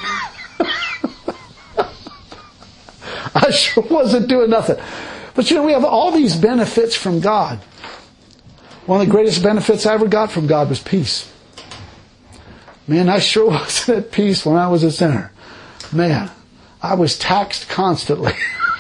I sure wasn't doing nothing. But you know, we have all these benefits from God. One of the greatest benefits I ever got from God was peace. Man, I sure wasn't at peace when I was a sinner. Man, I was taxed constantly.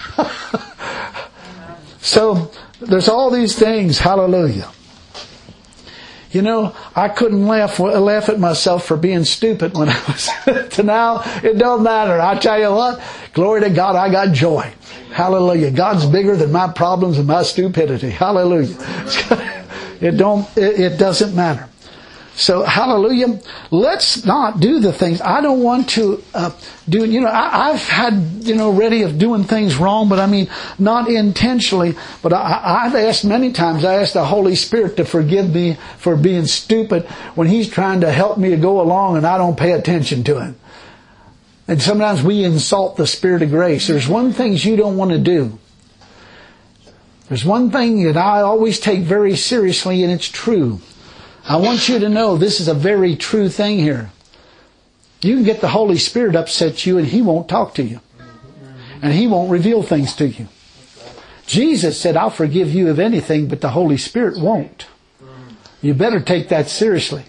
So, there's all these things. Hallelujah. You know, I couldn't laugh laugh at myself for being stupid when I was to now. It don't matter. I tell you what, glory to God, I got joy. Hallelujah. God's bigger than my problems and my stupidity. Hallelujah. It don't. It, it doesn't matter. So, hallelujah. Let's not do the things. I don't want to uh, do, you know, I, I've had, you know, ready of doing things wrong, but I mean, not intentionally. But I, I've asked many times, I asked the Holy Spirit to forgive me for being stupid when He's trying to help me to go along and I don't pay attention to Him. And sometimes we insult the Spirit of grace. There's one thing you don't want to do. There's one thing that I always take very seriously, and it's true. I want you to know this is a very true thing here. You can get the Holy Spirit upset you and He won't talk to you. And He won't reveal things to you. Jesus said, I'll forgive you of anything, but the Holy Spirit won't. You better take that seriously.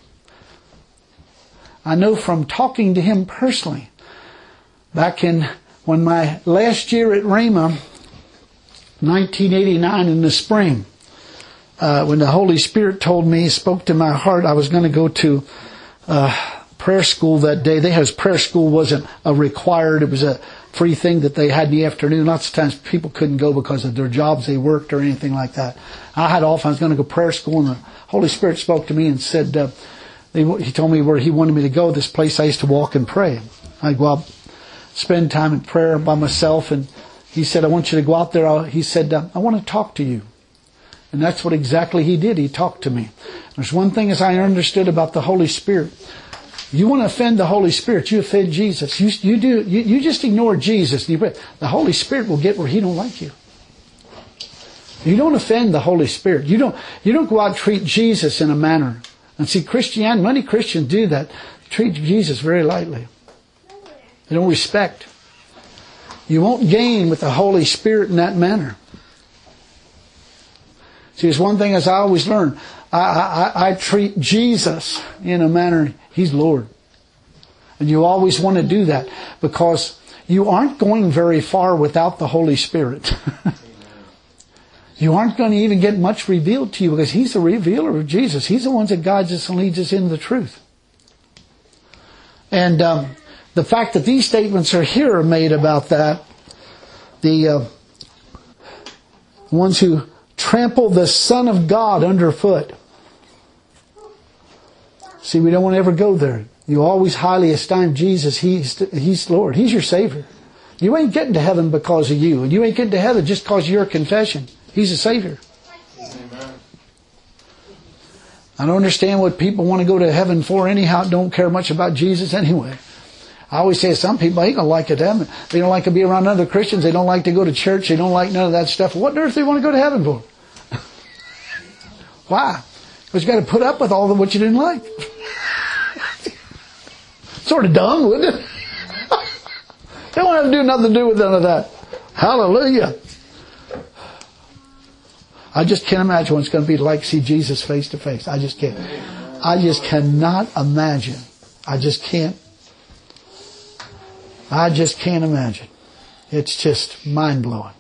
I know from talking to Him personally, back in, when my last year at Rhema, nineteen eighty-nine in the spring, uh, when the Holy Spirit told me, spoke to my heart, I was going to go to uh, prayer school that day. They had prayer school wasn't a required; it was a free thing that they had in the afternoon. Lots of times people couldn't go because of their jobs they worked or anything like that. I had off. I was going to go prayer school, and the Holy Spirit spoke to me and said, uh, they, He told me where He wanted me to go. This place I used to walk and pray. I'd go out, spend time in prayer by myself, and He said, I want you to go out there. He said, I want to talk to you. And that's what exactly He did. He talked to me. There's one thing as I understood about the Holy Spirit. You want to offend the Holy Spirit, you offend Jesus. You, you do. You, you just ignore Jesus. And you pray. The Holy Spirit will get where He don't like you. You don't offend the Holy Spirit. You don't. You don't go out and treat Jesus in a manner. And see, Christianity, many Christians do that. Treat Jesus very lightly. They don't respect. You won't gain with the Holy Spirit in that manner. See, there's one thing as I always learn. I, I, I treat Jesus in a manner, He's Lord. And you always want to do that because you aren't going very far without the Holy Spirit. You aren't going to even get much revealed to you because He's the revealer of Jesus. He's the one that guides us and leads us into the truth. And um, the fact that these statements are here are made about that. The uh, ones who trample the Son of God underfoot. See, we don't want to ever go there. You always highly esteem Jesus. He's, He's Lord. He's your Savior. You ain't getting to heaven because of you. And you ain't getting to heaven just because of your confession. He's a Savior. Amen. I don't understand what people want to go to heaven for anyhow. Don't care much about Jesus anyway. I always say some people ain't going to like it to heaven. They don't like to be around other Christians. They don't like to go to church. They don't like none of that stuff. What on earth do they want to go to heaven for? Why? Because you got to put up with all of what you didn't like. Sort of dumb, wouldn't it? They don't have to do nothing to do with none of that. Hallelujah. I just can't imagine what it's going to be like to see Jesus face to face. I just can't. I just cannot imagine. I just can't. I just can't imagine. It's just mind-blowing.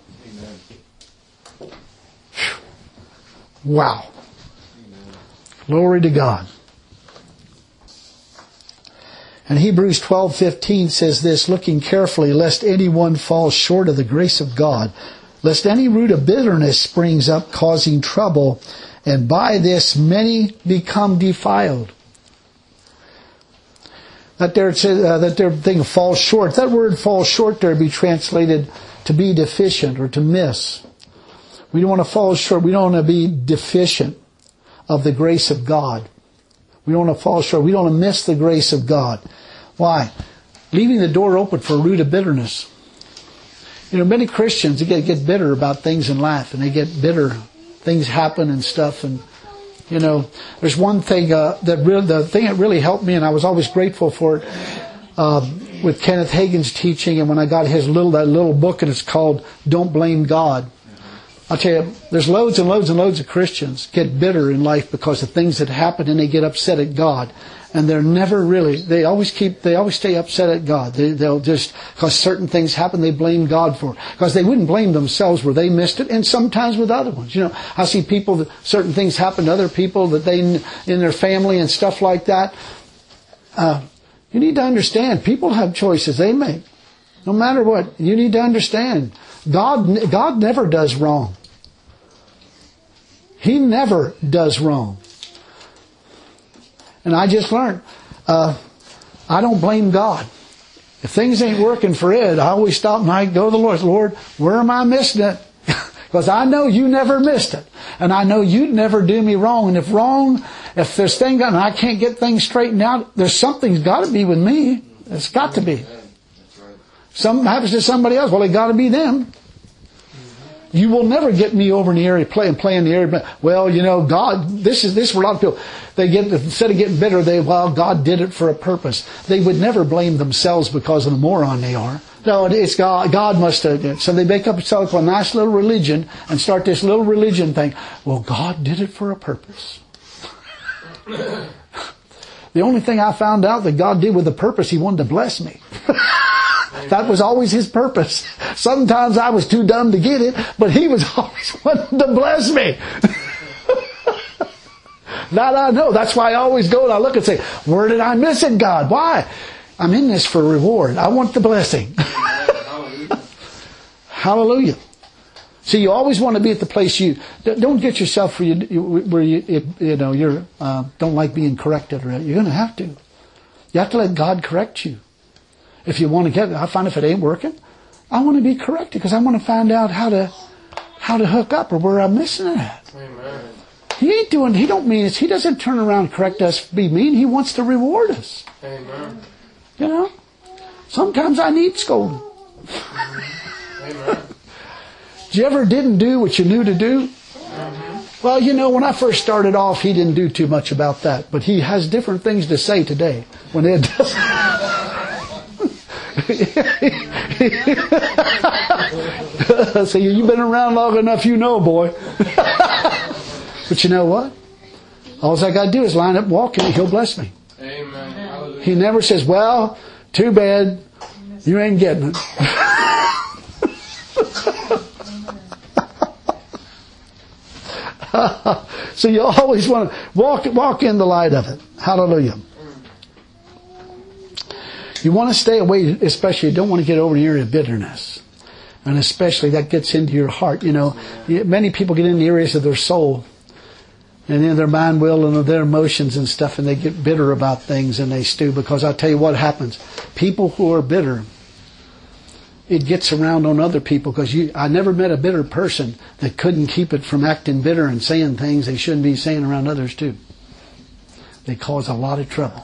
Wow. Glory to God. And Hebrews twelve fifteen says this, looking carefully, lest anyone fall short of the grace of God, lest any root of bitterness springs up, causing trouble, and by this many become defiled. That their uh, that their thing falls short. That word "fall short" there be translated to be deficient or to miss. We don't want to fall short. We don't want to be deficient of the grace of God. We don't want to fall short. We don't want to miss the grace of God. Why? Leaving the door open for a root of bitterness. You know, many Christians they get, get bitter about things in life, and they get bitter. Things happen and stuff, and you know, there's one thing uh, that really, the thing that really helped me, and I was always grateful for it, uh, with Kenneth Hagin's teaching, and when I got his little that little book, and it's called "Don't Blame God." I'll tell you, there's loads and loads and loads of Christians get bitter in life because of things that happen, and they get upset at God. And they're never really, they always keep, they always stay upset at God. They, they'll just, because certain things happen, they blame God for it. Because they wouldn't blame themselves where they missed it, and sometimes with other ones. You know, I see people that certain things happen to other people that they, in their family and stuff like that. Uh, you need to understand, people have choices they make. No matter what, you need to understand, God, God never does wrong. He never does wrong. And I just learned, uh, I don't blame God. If things ain't working for Ed, I always stop and I go to the Lord. Lord, where am I missing it? Because I know you never missed it. And I know you'd never do me wrong. And if wrong, if there's things and I can't get things straightened out, there's something's got to be with me. It's got to be. Something happens to somebody else. Well, it got to be them. You will never get me over in the area, play and play in the area. Well, you know, God, this is this for a lot of people. They get, instead of getting bitter, they, well, God did it for a purpose. They would never blame themselves because of the moron they are. No, it's God. God must have did it. So they make up themselves a nice little religion and start this little religion thing. Well, God did it for a purpose. The only thing I found out that God did with a purpose, He wanted to bless me. That was always His purpose. Sometimes I was too dumb to get it, but He was always wanting to bless me. That I know. That's why I always go and I look and say, where did I miss it, God? Why? I'm in this for reward. I want the blessing. Hallelujah. See, you always want to be at the place you don't get yourself where you where you you know you're uh, don't like being corrected. Or you're going to have to. You have to let God correct you. If you want to get, I find if it ain't working, I want to be corrected because I want to find out how to how to hook up or where I'm missing it at. Amen. He ain't doing. He don't mean it. He doesn't turn around and correct us. Be mean. He wants to reward us. Amen. You know. Sometimes I need scolding. Amen. Did you ever didn't do what you knew to do? Mm-hmm. Well, you know, when I first started off, he didn't do too much about that. But he has different things to say today. When Ed does. So you've been around long enough, you know, boy. But you know what? All I got to do is line up, walk, and He'll bless me. Amen. Hallelujah. He never says, well, too bad, you ain't getting it. So you always want to walk walk in the light of it. Hallelujah. You want to stay away, especially you don't want to get over the area of bitterness. And especially that gets into your heart. You know, many people get in the areas of their soul and in their mind, will, and their emotions and stuff, and they get bitter about things and they stew. Because I'll tell you what happens. People who are bitter, it gets around on other people, because you, I never met a bitter person that couldn't keep it from acting bitter and saying things they shouldn't be saying around others too. They cause a lot of trouble.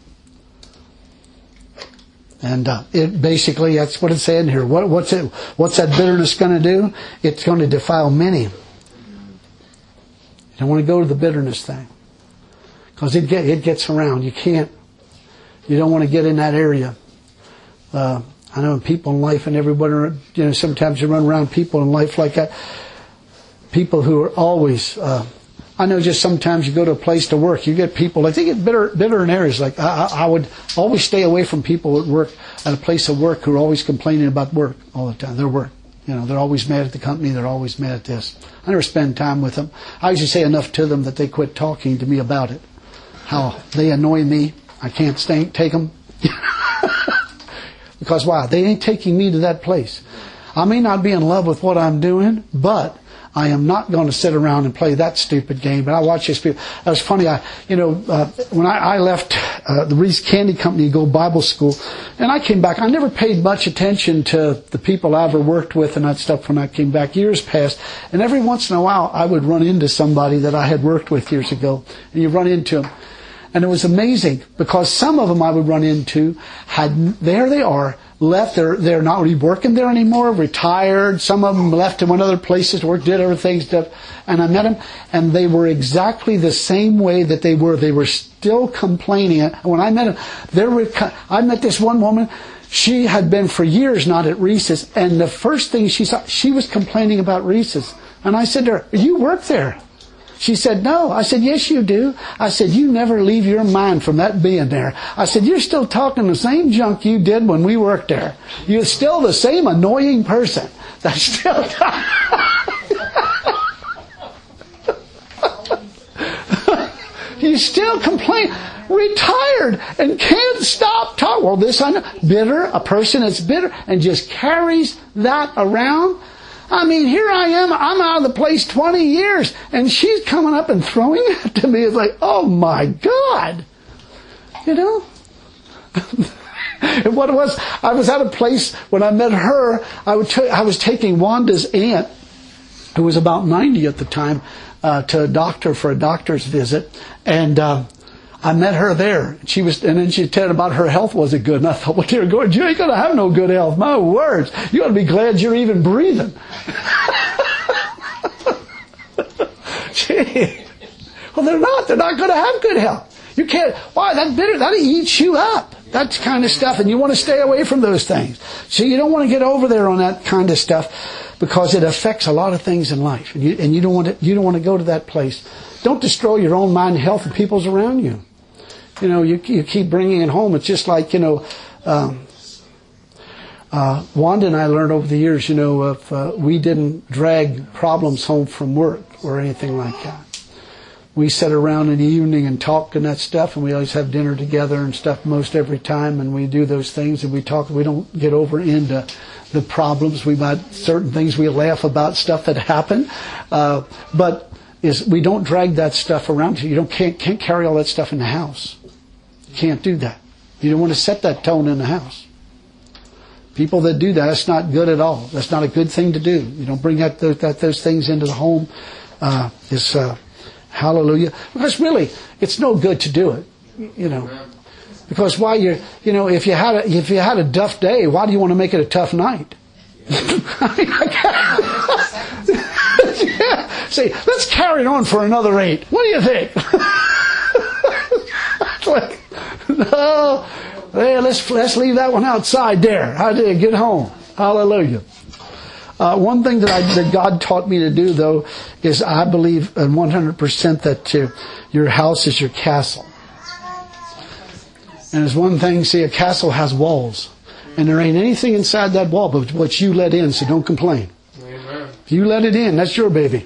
And uh, it basically, that's what it's saying here. What, what's it? What's that bitterness going to do? It's going to defile many. You don't want to go to the bitterness thing, because it get, it gets around. You can't. You don't want to get in that area. Uh, I know people in life and everybody, you know, sometimes you run around people in life like that. People who are always, uh, I know just sometimes you go to a place to work, you get people, like they get bitter, bitter in areas. Like I, I would always stay away from people at work, at a place of work, who are always complaining about work all the time, their work. You know, they're always mad at the company, they're always mad at this. I never spend time with them. I usually say enough to them that they quit talking to me about it. How they annoy me. I can't stay, take them. Because why? They ain't taking me to that place. I may not be in love with what I'm doing, but I am not going to sit around and play that stupid game. But I watch these people. It was funny. I, you know, uh, when I, I left uh, the Reese Candy Company to go Bible school, and I came back, I never paid much attention to the people I ever worked with and that stuff when I came back. Years passed, and every once in a while I would run into somebody that I had worked with years ago, and you run into them. And it was amazing, because some of them I would run into had, there they are, left, they're, they're not really working there anymore, retired. Some of them left and went other places to work, did other things, stuff. And I met them, and they were exactly the same way that they were. They were still complaining. And when I met them, they were, I met this one woman, she had been for years not at Reese's, and the first thing she saw, she was complaining about Reese's. And I said to her, you work there? She said, no. I said, yes, you do. I said, you never leave your mind from that being there. I said, you're still talking the same junk you did when we worked there. You're still the same annoying person. That's still... You still complain. Retired and can't stop talking. Well, this I know. Bitter, a person that's bitter and just carries that around. I mean, here I am, I'm out of the place twenty years, and she's coming up and throwing it to me. It's like, oh my God. You know? And what it was, I was at a place, when I met her, I, would t- I was taking Wanda's aunt, who was about ninety at the time, uh, to a doctor for a doctor's visit, and uh, I met her there. She was, and then she said about her health wasn't good. And I thought, well, dear God, you ain't going to have no good health. My words. You ought to be glad you're even breathing. Gee. Well, they're not. They're not going to have good health. You can't. Why? That bitter, that eats you up. That kind of stuff. And you want to stay away from those things. So you don't want to get over there on that kind of stuff, because it affects a lot of things in life. And you, and you don't want to, you don't want to go to that place. Don't destroy your own mind and health of people's around you. You know, you, you keep bringing it home. It's just like, you know, um, uh, Wanda and I learned over the years, you know, if uh, we didn't drag problems home from work or anything like that. we sit around in the evening and talk and that stuff, and we always have dinner together and stuff most every time, and we do those things and we talk. We don't get over into the problems. We might, certain things we laugh about, stuff that happened, uh, but is we don't drag that stuff around. You don't can't can't carry all that stuff in the house. You can't do that. You don't want to set that tone in the house. People that do that, that's not good at all. That's not a good thing to do. You don't bring that those, that, those things into the home. Uh, it's uh, hallelujah. Because really, it's no good to do it. You know, because why you you know if you had a, if you had a tough day, why do you want to make it a tough night? Yeah. See, let's carry it on for another eight. What do you think? It's like, no. Hey, let's let's leave that one outside there. How do you get home? Hallelujah. Uh, one thing that, I, that God taught me to do, though, is I believe in one hundred percent that uh, your house is your castle. And there's one thing, see, a castle has walls. And there ain't anything inside that wall but what you let in, so don't complain. Amen. If you let it in, that's your baby.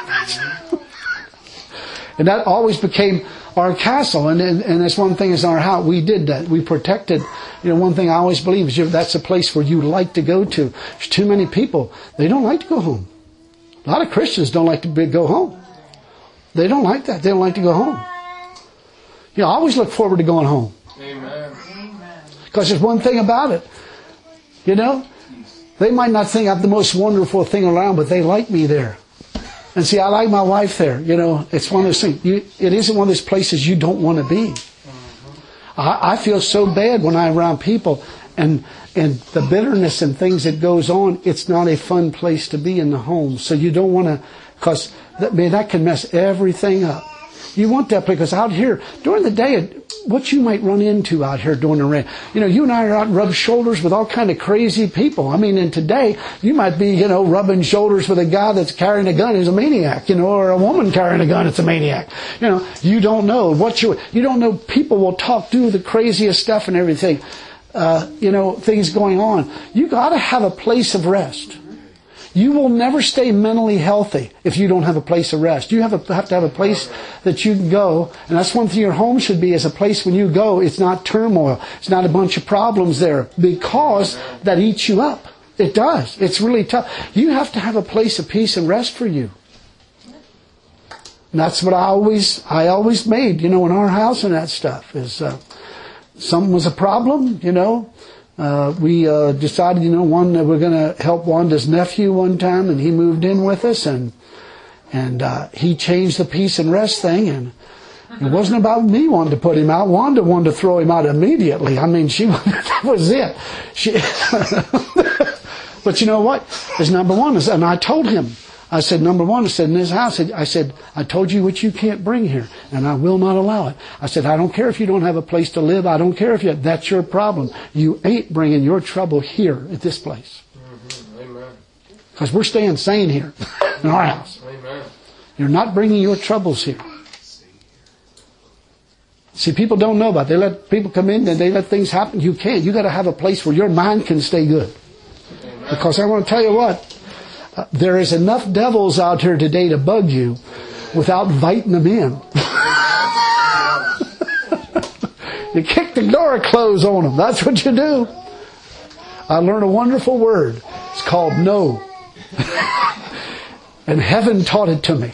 And that always became our castle, and, and and that's one thing is our house. We did that. We protected. You know, one thing I always believe is you, that's a place where you like to go to. There's too many people. They don't like to go home. A lot of Christians don't like to be, go home. They don't like that. They don't like to go home. You know, I always look forward to going home. Amen. Because there's one thing about it. You know, they might not think I'm the most wonderful thing around, but they like me there. And see, I like my wife there. You know, it's one of those things. You, it isn't one of those places you don't want to be. Mm-hmm. I, I feel so bad when I'm around people and and the bitterness and things that goes on. It's not a fun place to be in the home. So you don't want to, because that, man, that can mess everything up. You want that because out here, during the day, what you might run into out here during the rain. You know, you and I are out and rub shoulders with all kind of crazy people. I mean, and today, you might be, you know, rubbing shoulders with a guy that's carrying a gun who's a maniac, you know, or a woman carrying a gun that's a maniac. You know, you don't know what you, you don't know, people will talk, do the craziest stuff and everything. Uh, you know, things going on. You gotta have a place of rest. You will never stay mentally healthy if you don't have a place of rest. You have, a, have to have a place that you can go. And that's one thing your home should be, is a place when you go, it's not turmoil. It's not a bunch of problems there, because that eats you up. It does. It's really tough. You have to have a place of peace and rest for you. And that's what I always, I always made, you know, in our house and that stuff. Is uh, something was a problem, you know. Uh, we uh, decided, you know, one that we're going to help Wanda's nephew one time, and he moved in with us, and and uh, he changed the peace and rest thing, and it wasn't about me wanting to put him out. Wanda wanted to throw him out immediately. I mean, she that was it. She, but you know what? His number one is, and I told him. I said, number one, I said, in this house, I said, I told you what you can't bring here, and I will not allow it. I said, I don't care if you don't have a place to live. I don't care if you, that's your problem. You ain't bringing your trouble here at this place. Mm-hmm. Amen. Because we're staying sane here in our house. Amen. You're not bringing your troubles here. See, people don't know about it. They let people come in and they let things happen. You can't. You got to have a place where your mind can stay good. Amen. Because I want to tell you what. Uh, there is enough devils out here today to bug you without inviting them in. You kick the door closed on them. That's what you do. I learned a wonderful word. It's called no. And heaven taught it to me.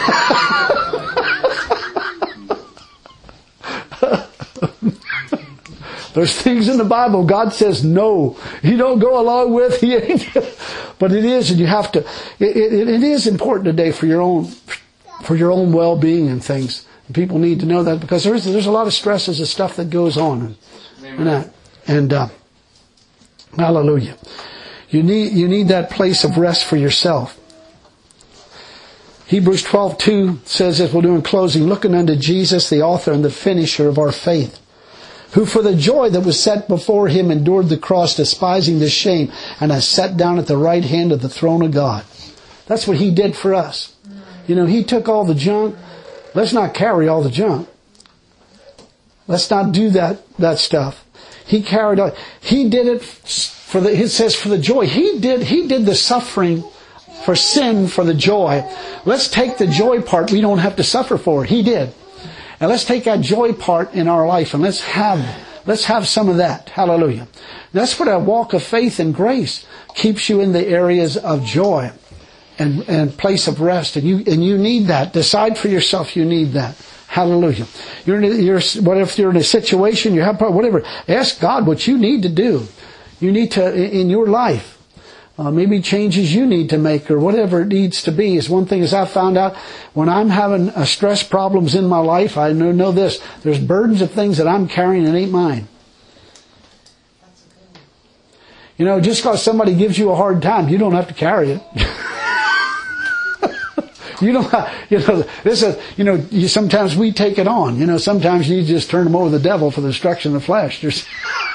There's things in the Bible God says no. You don't go along with. He ain't. But it is, and you have to. It, it, it is important today for your own, for your own well-being and things. And people need to know that, because there's there's a lot of stresses and stuff that goes on, and, and that. And uh, hallelujah, you need you need that place of rest for yourself. Hebrews twelve two says, as we'll do in closing, looking unto Jesus, the author and the finisher of our faith, who for the joy that was set before him endured the cross, despising the shame, and has sat down at the right hand of the throne of God. That's what he did for us. You know, he took all the junk. Let's not carry all the junk. Let's not do that, that stuff. He carried on. He did it for the, it says for the joy. He did, he did the suffering for sin for the joy. Let's take the joy part we don't have to suffer for. He did. And let's take that joy part in our life and let's have, let's have some of that. Hallelujah. That's what a walk of faith and grace keeps you in the areas of joy and, and place of rest. And you, and you need that. Decide for yourself you need that. Hallelujah. You're in a, you're, what if you're in a situation, you have, whatever, ask God what you need to do. You need to, in your life. Uh, maybe changes you need to make or whatever it needs to be. Is one thing as I found out when I'm having uh, stress problems in my life, I know, know this. There's burdens of things that I'm carrying that ain't mine. You know, just because somebody gives you a hard time, you don't have to carry it. You don't have, you know, this is, you know, you, sometimes we take it on. You know, sometimes you just turn them over to the devil for the destruction of the flesh. Just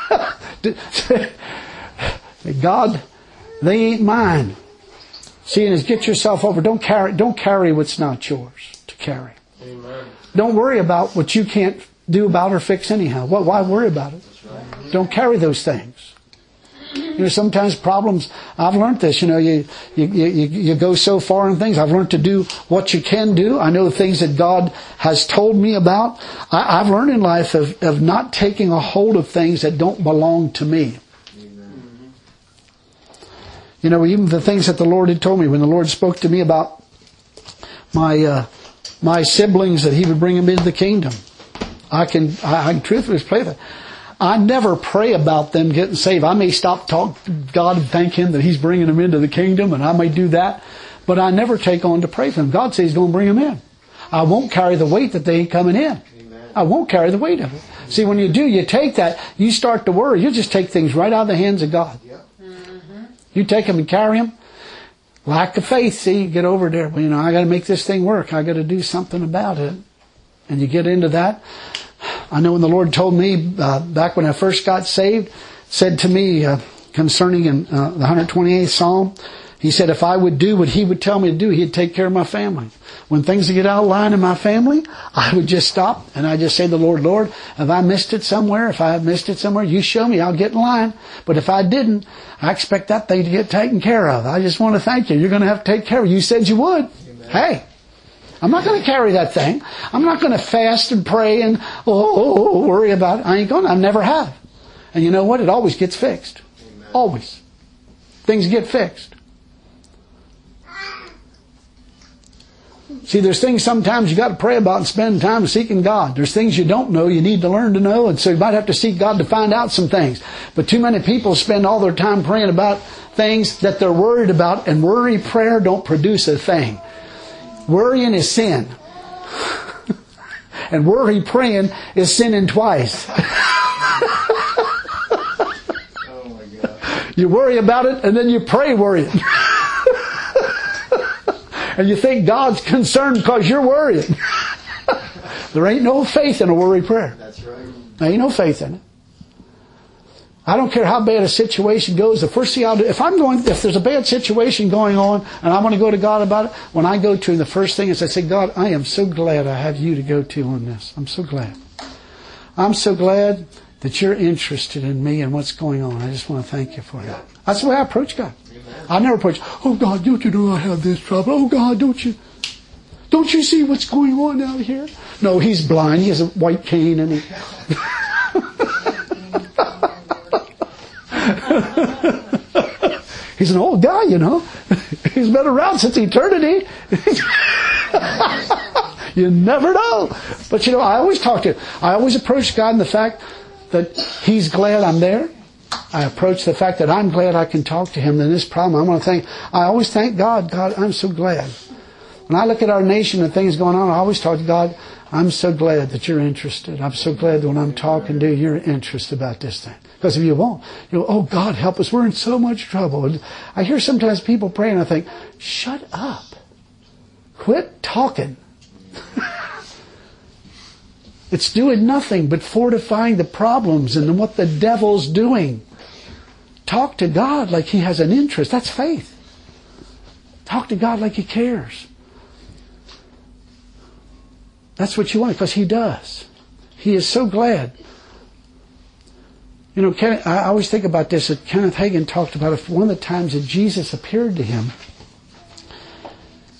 God, they ain't mine. See, and is get yourself over. Don't carry, don't carry what's not yours to carry. Amen. Don't worry about what you can't do about or fix anyhow. Why, why worry about it? That's right. Don't carry those things. You know, sometimes problems, I've learned this, you know, you, you, you, you go so far in things. I've learned to do what you can do. I know the things that God has told me about. I, I've learned in life of, of not taking a hold of things that don't belong to me. Amen. You know, even the things that the Lord had told me, when the Lord spoke to me about my, uh, my siblings, that He would bring them into the kingdom. I can, I, I can truthfully pray that. I never pray about them getting saved. I may stop talk to God and thank Him that He's bringing them into the kingdom, and I may do that. But I never take on to pray for them. God says He's going to bring them in. I won't carry the weight that they ain't coming in. Amen. I won't carry the weight of it. Amen. See, when you do, you take that, you start to worry. You just take things right out of the hands of God. Yep. Mm-hmm. You take them and carry them. Lack of faith, see, you get over there. Well, you know, I got to make this thing work. I got to do something about it. And you get into that. I know when the Lord told me, uh, back when I first got saved, said to me, uh, concerning in, uh, the one hundred twenty-eighth Psalm, He said if I would do what He would tell me to do, He'd take care of my family. When things would get out of line in my family, I would just stop and I just say to the Lord, Lord, if I missed it somewhere, if I have missed it somewhere, You show me, I'll get in line. But if I didn't, I expect that thing to get taken care of. I just want to thank You. You're going to have to take care of it. You said You would. Amen. Hey. I'm not going to carry that thing. I'm not going to fast and pray and oh, oh, oh, worry about it. I ain't going to. I never have. And you know what? It always gets fixed. Amen. Always. Things get fixed. See, there's things sometimes you got to pray about and spend time seeking God. There's things you don't know you need to learn to know, and so you might have to seek God to find out some things. But too many people spend all their time praying about things that they're worried about, and worry prayer don't produce a thing. Worrying is sin. And worry praying is sinning twice. Oh my God. You worry about it and then you pray worrying. And you think God's concerned because you're worrying. There ain't no faith in a worry prayer. That's right. There ain't no faith in it. I don't care how bad a situation goes. The first thing I'll do, if I'm going, if there's a bad situation going on and I want to go to God about it, when I go to Him, the first thing is I say, God, I am so glad I have You to go to on this. I'm so glad. I'm so glad that You're interested in me and what's going on. I just want to thank You for it. That's the way I approach God. I never approach, oh God, don't You know I have this trouble? Oh God, don't You, don't You see what's going on out here? No, He's blind. He has a white cane and he... He's an old guy, you know. He's been around since eternity. You never know. But you know, I always talk to Him. I always approach God in the fact that He's glad I'm there. I approach the fact that I'm glad I can talk to Him in this problem. I want to thank, I always thank God. God, I'm so glad. When I look at our nation and things going on, I always talk to God, I'm so glad that You're interested. I'm so glad that when I'm talking to You, You're interested about this thing. Because if You won't, you know, oh God, help us. We're in so much trouble. And I hear sometimes people pray and I think, shut up. Quit talking. It's doing nothing but fortifying the problems and what the devil's doing. Talk to God like He has an interest. That's faith. Talk to God like He cares. That's what you want, because He does. He is so glad. You know, Kenneth, I always think about this, that Kenneth Hagin talked about it. One of the times that Jesus appeared to him,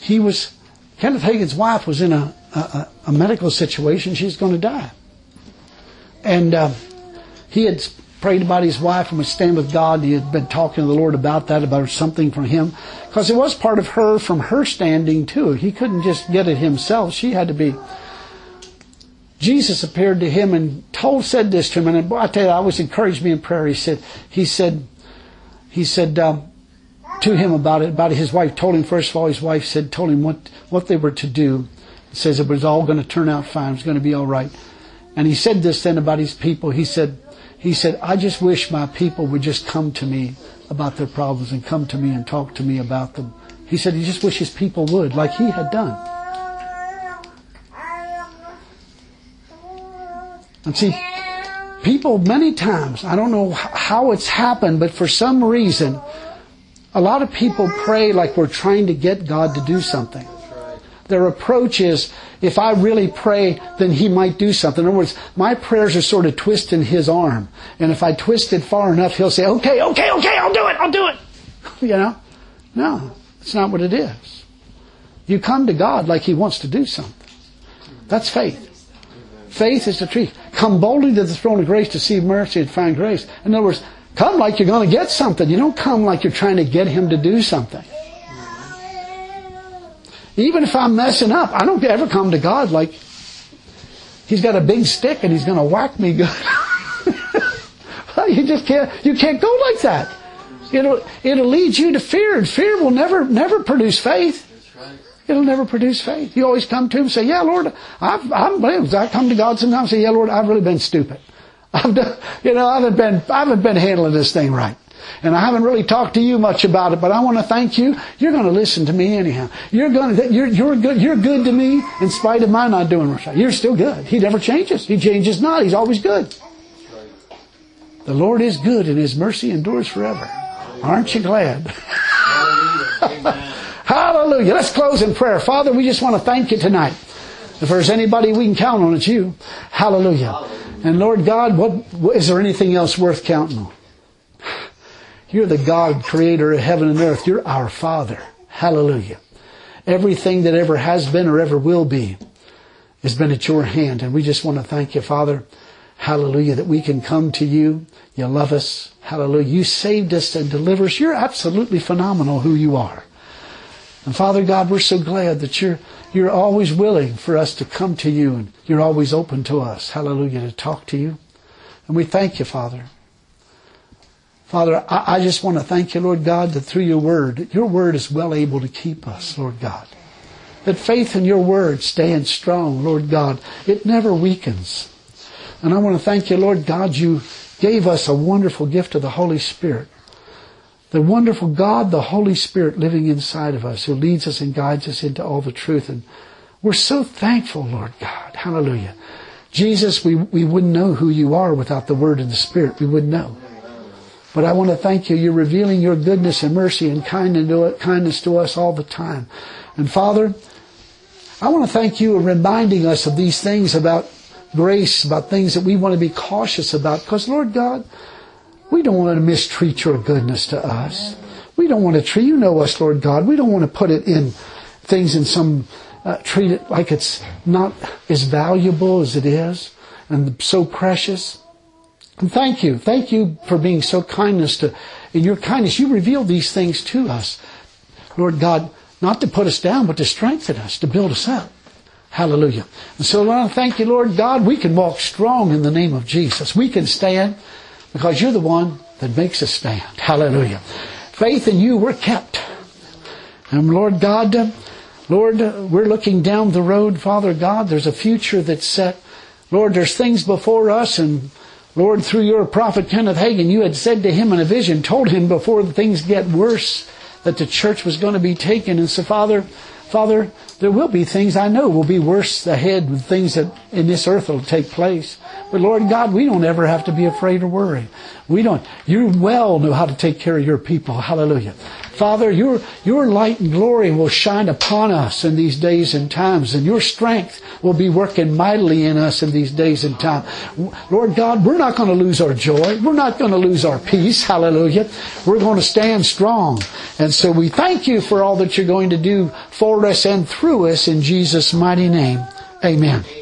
he was, Kenneth Hagin's wife was in a, a, a medical situation. She's going to die. And uh, he had prayed about his wife and would stand with God. He had been talking to the Lord about that, about something from him. Because it was part of her, from her standing too. He couldn't just get it himself. She had to be. Jesus appeared to him and told, said this to him. And I tell you, I always encouraged me in prayer. He said, he said, he said um, to him about it, about his wife. Told him, first of all, his wife said, told him what, what they were to do. It says it was all going to turn out fine. It was going to be all right. And he said this then about his people. He said, he said, I just wish my people would just come to me about their problems and come to me and talk to me about them. He said he just wished his people would, like he had done. And see, people many times, I don't know how it's happened, but for some reason, a lot of people pray like we're trying to get God to do something. Their approach is, if I really pray, then He might do something. In other words, my prayers are sort of twisting His arm. And if I twist it far enough, He'll say, okay, okay, okay, I'll do it, I'll do it. You know? No, it's not what it is. You come to God like He wants to do something. That's faith. Faith is the tree. Come boldly to the throne of grace to receive mercy and find grace. In other words, come like you're going to get something. You don't come like you're trying to get Him to do something. Even if I'm messing up, I don't ever come to God like He's got a big stick and He's going to whack me good. You just can't, you can't go like that. It'll, it'll lead you to fear, and fear will never, never produce faith. It'll never produce faith. You always come to Him and say, yeah, Lord, I've, I'm, I come to God sometimes and say, yeah, Lord, I've really been stupid. I've done, you know, I haven't been, I haven't been handling this thing right. And I haven't really talked to you much about it, but I want to thank you. You're going to listen to me anyhow. You're going to, you're, you're good, you're good to me in spite of my not doing right. You're still good. He never changes. He changes not. He's always good. The Lord is good and His mercy endures forever. Aren't you glad? Hallelujah. Let's close in prayer. Father, we just want to thank you tonight. If there's anybody we can count on, it's you. Hallelujah. And Lord God, what, is there anything else worth counting on? You're the God, creator of heaven and earth. You're our Father. Hallelujah. Everything that ever has been or ever will be has been at your hand. And we just want to thank you, Father. Hallelujah, that we can come to you. You love us. Hallelujah. You saved us and delivered us. You're absolutely phenomenal who you are. And Father God, we're so glad that you're, you're always willing for us to come to you, and you're always open to us. Hallelujah, to talk to you. And we thank you, Father. Father, I, I just want to thank you, Lord God, that through your word, your word is well able to keep us, Lord God. That faith in your word stands strong, Lord God. It never weakens. And I want to thank you, Lord God, you gave us a wonderful gift of the Holy Spirit. The wonderful God, the Holy Spirit living inside of us, who leads us and guides us into all the truth. And we're so thankful, Lord God. Hallelujah. Jesus, we, we wouldn't know who you are without the Word and the Spirit. We wouldn't know. But I want to thank you. You're revealing your goodness and mercy and kindness to us all the time. And Father, I want to thank you for reminding us of these things about grace, about things that we want to be cautious about. Because, Lord God, we don't want to mistreat your goodness to us. We don't want to treat, you know us, Lord God. We don't want to put it in things in some, uh, treat it like it's not as valuable as it is and so precious. And thank you. Thank you for being so kindness to, in your kindness, you reveal these things to us. Lord God, not to put us down, but to strengthen us, to build us up. Hallelujah. And so, Lord, thank you, Lord God, we can walk strong in the name of Jesus. We can stand because you're the one that makes us stand. Hallelujah. Faith in you, we're kept. And Lord God, uh, Lord, uh, we're looking down the road, Father God. There's a future that's set. Lord, there's things before us, and Lord, through your prophet Kenneth Hagin, you had said to him in a vision, told him before things get worse, that the church was going to be taken. And so, Father, Father, there will be things I know will be worse ahead with things that in this earth will take place. But Lord God, we don't ever have to be afraid or worry. We don't. You well know how to take care of your people. Hallelujah. Father, your, your light and glory will shine upon us in these days and times, and your strength will be working mightily in us in these days and times. Lord God, we're not going to lose our joy. We're not going to lose our peace. Hallelujah. We're going to stand strong. And so we thank you for all that you're going to do for for us and through us in Jesus' mighty name. Amen.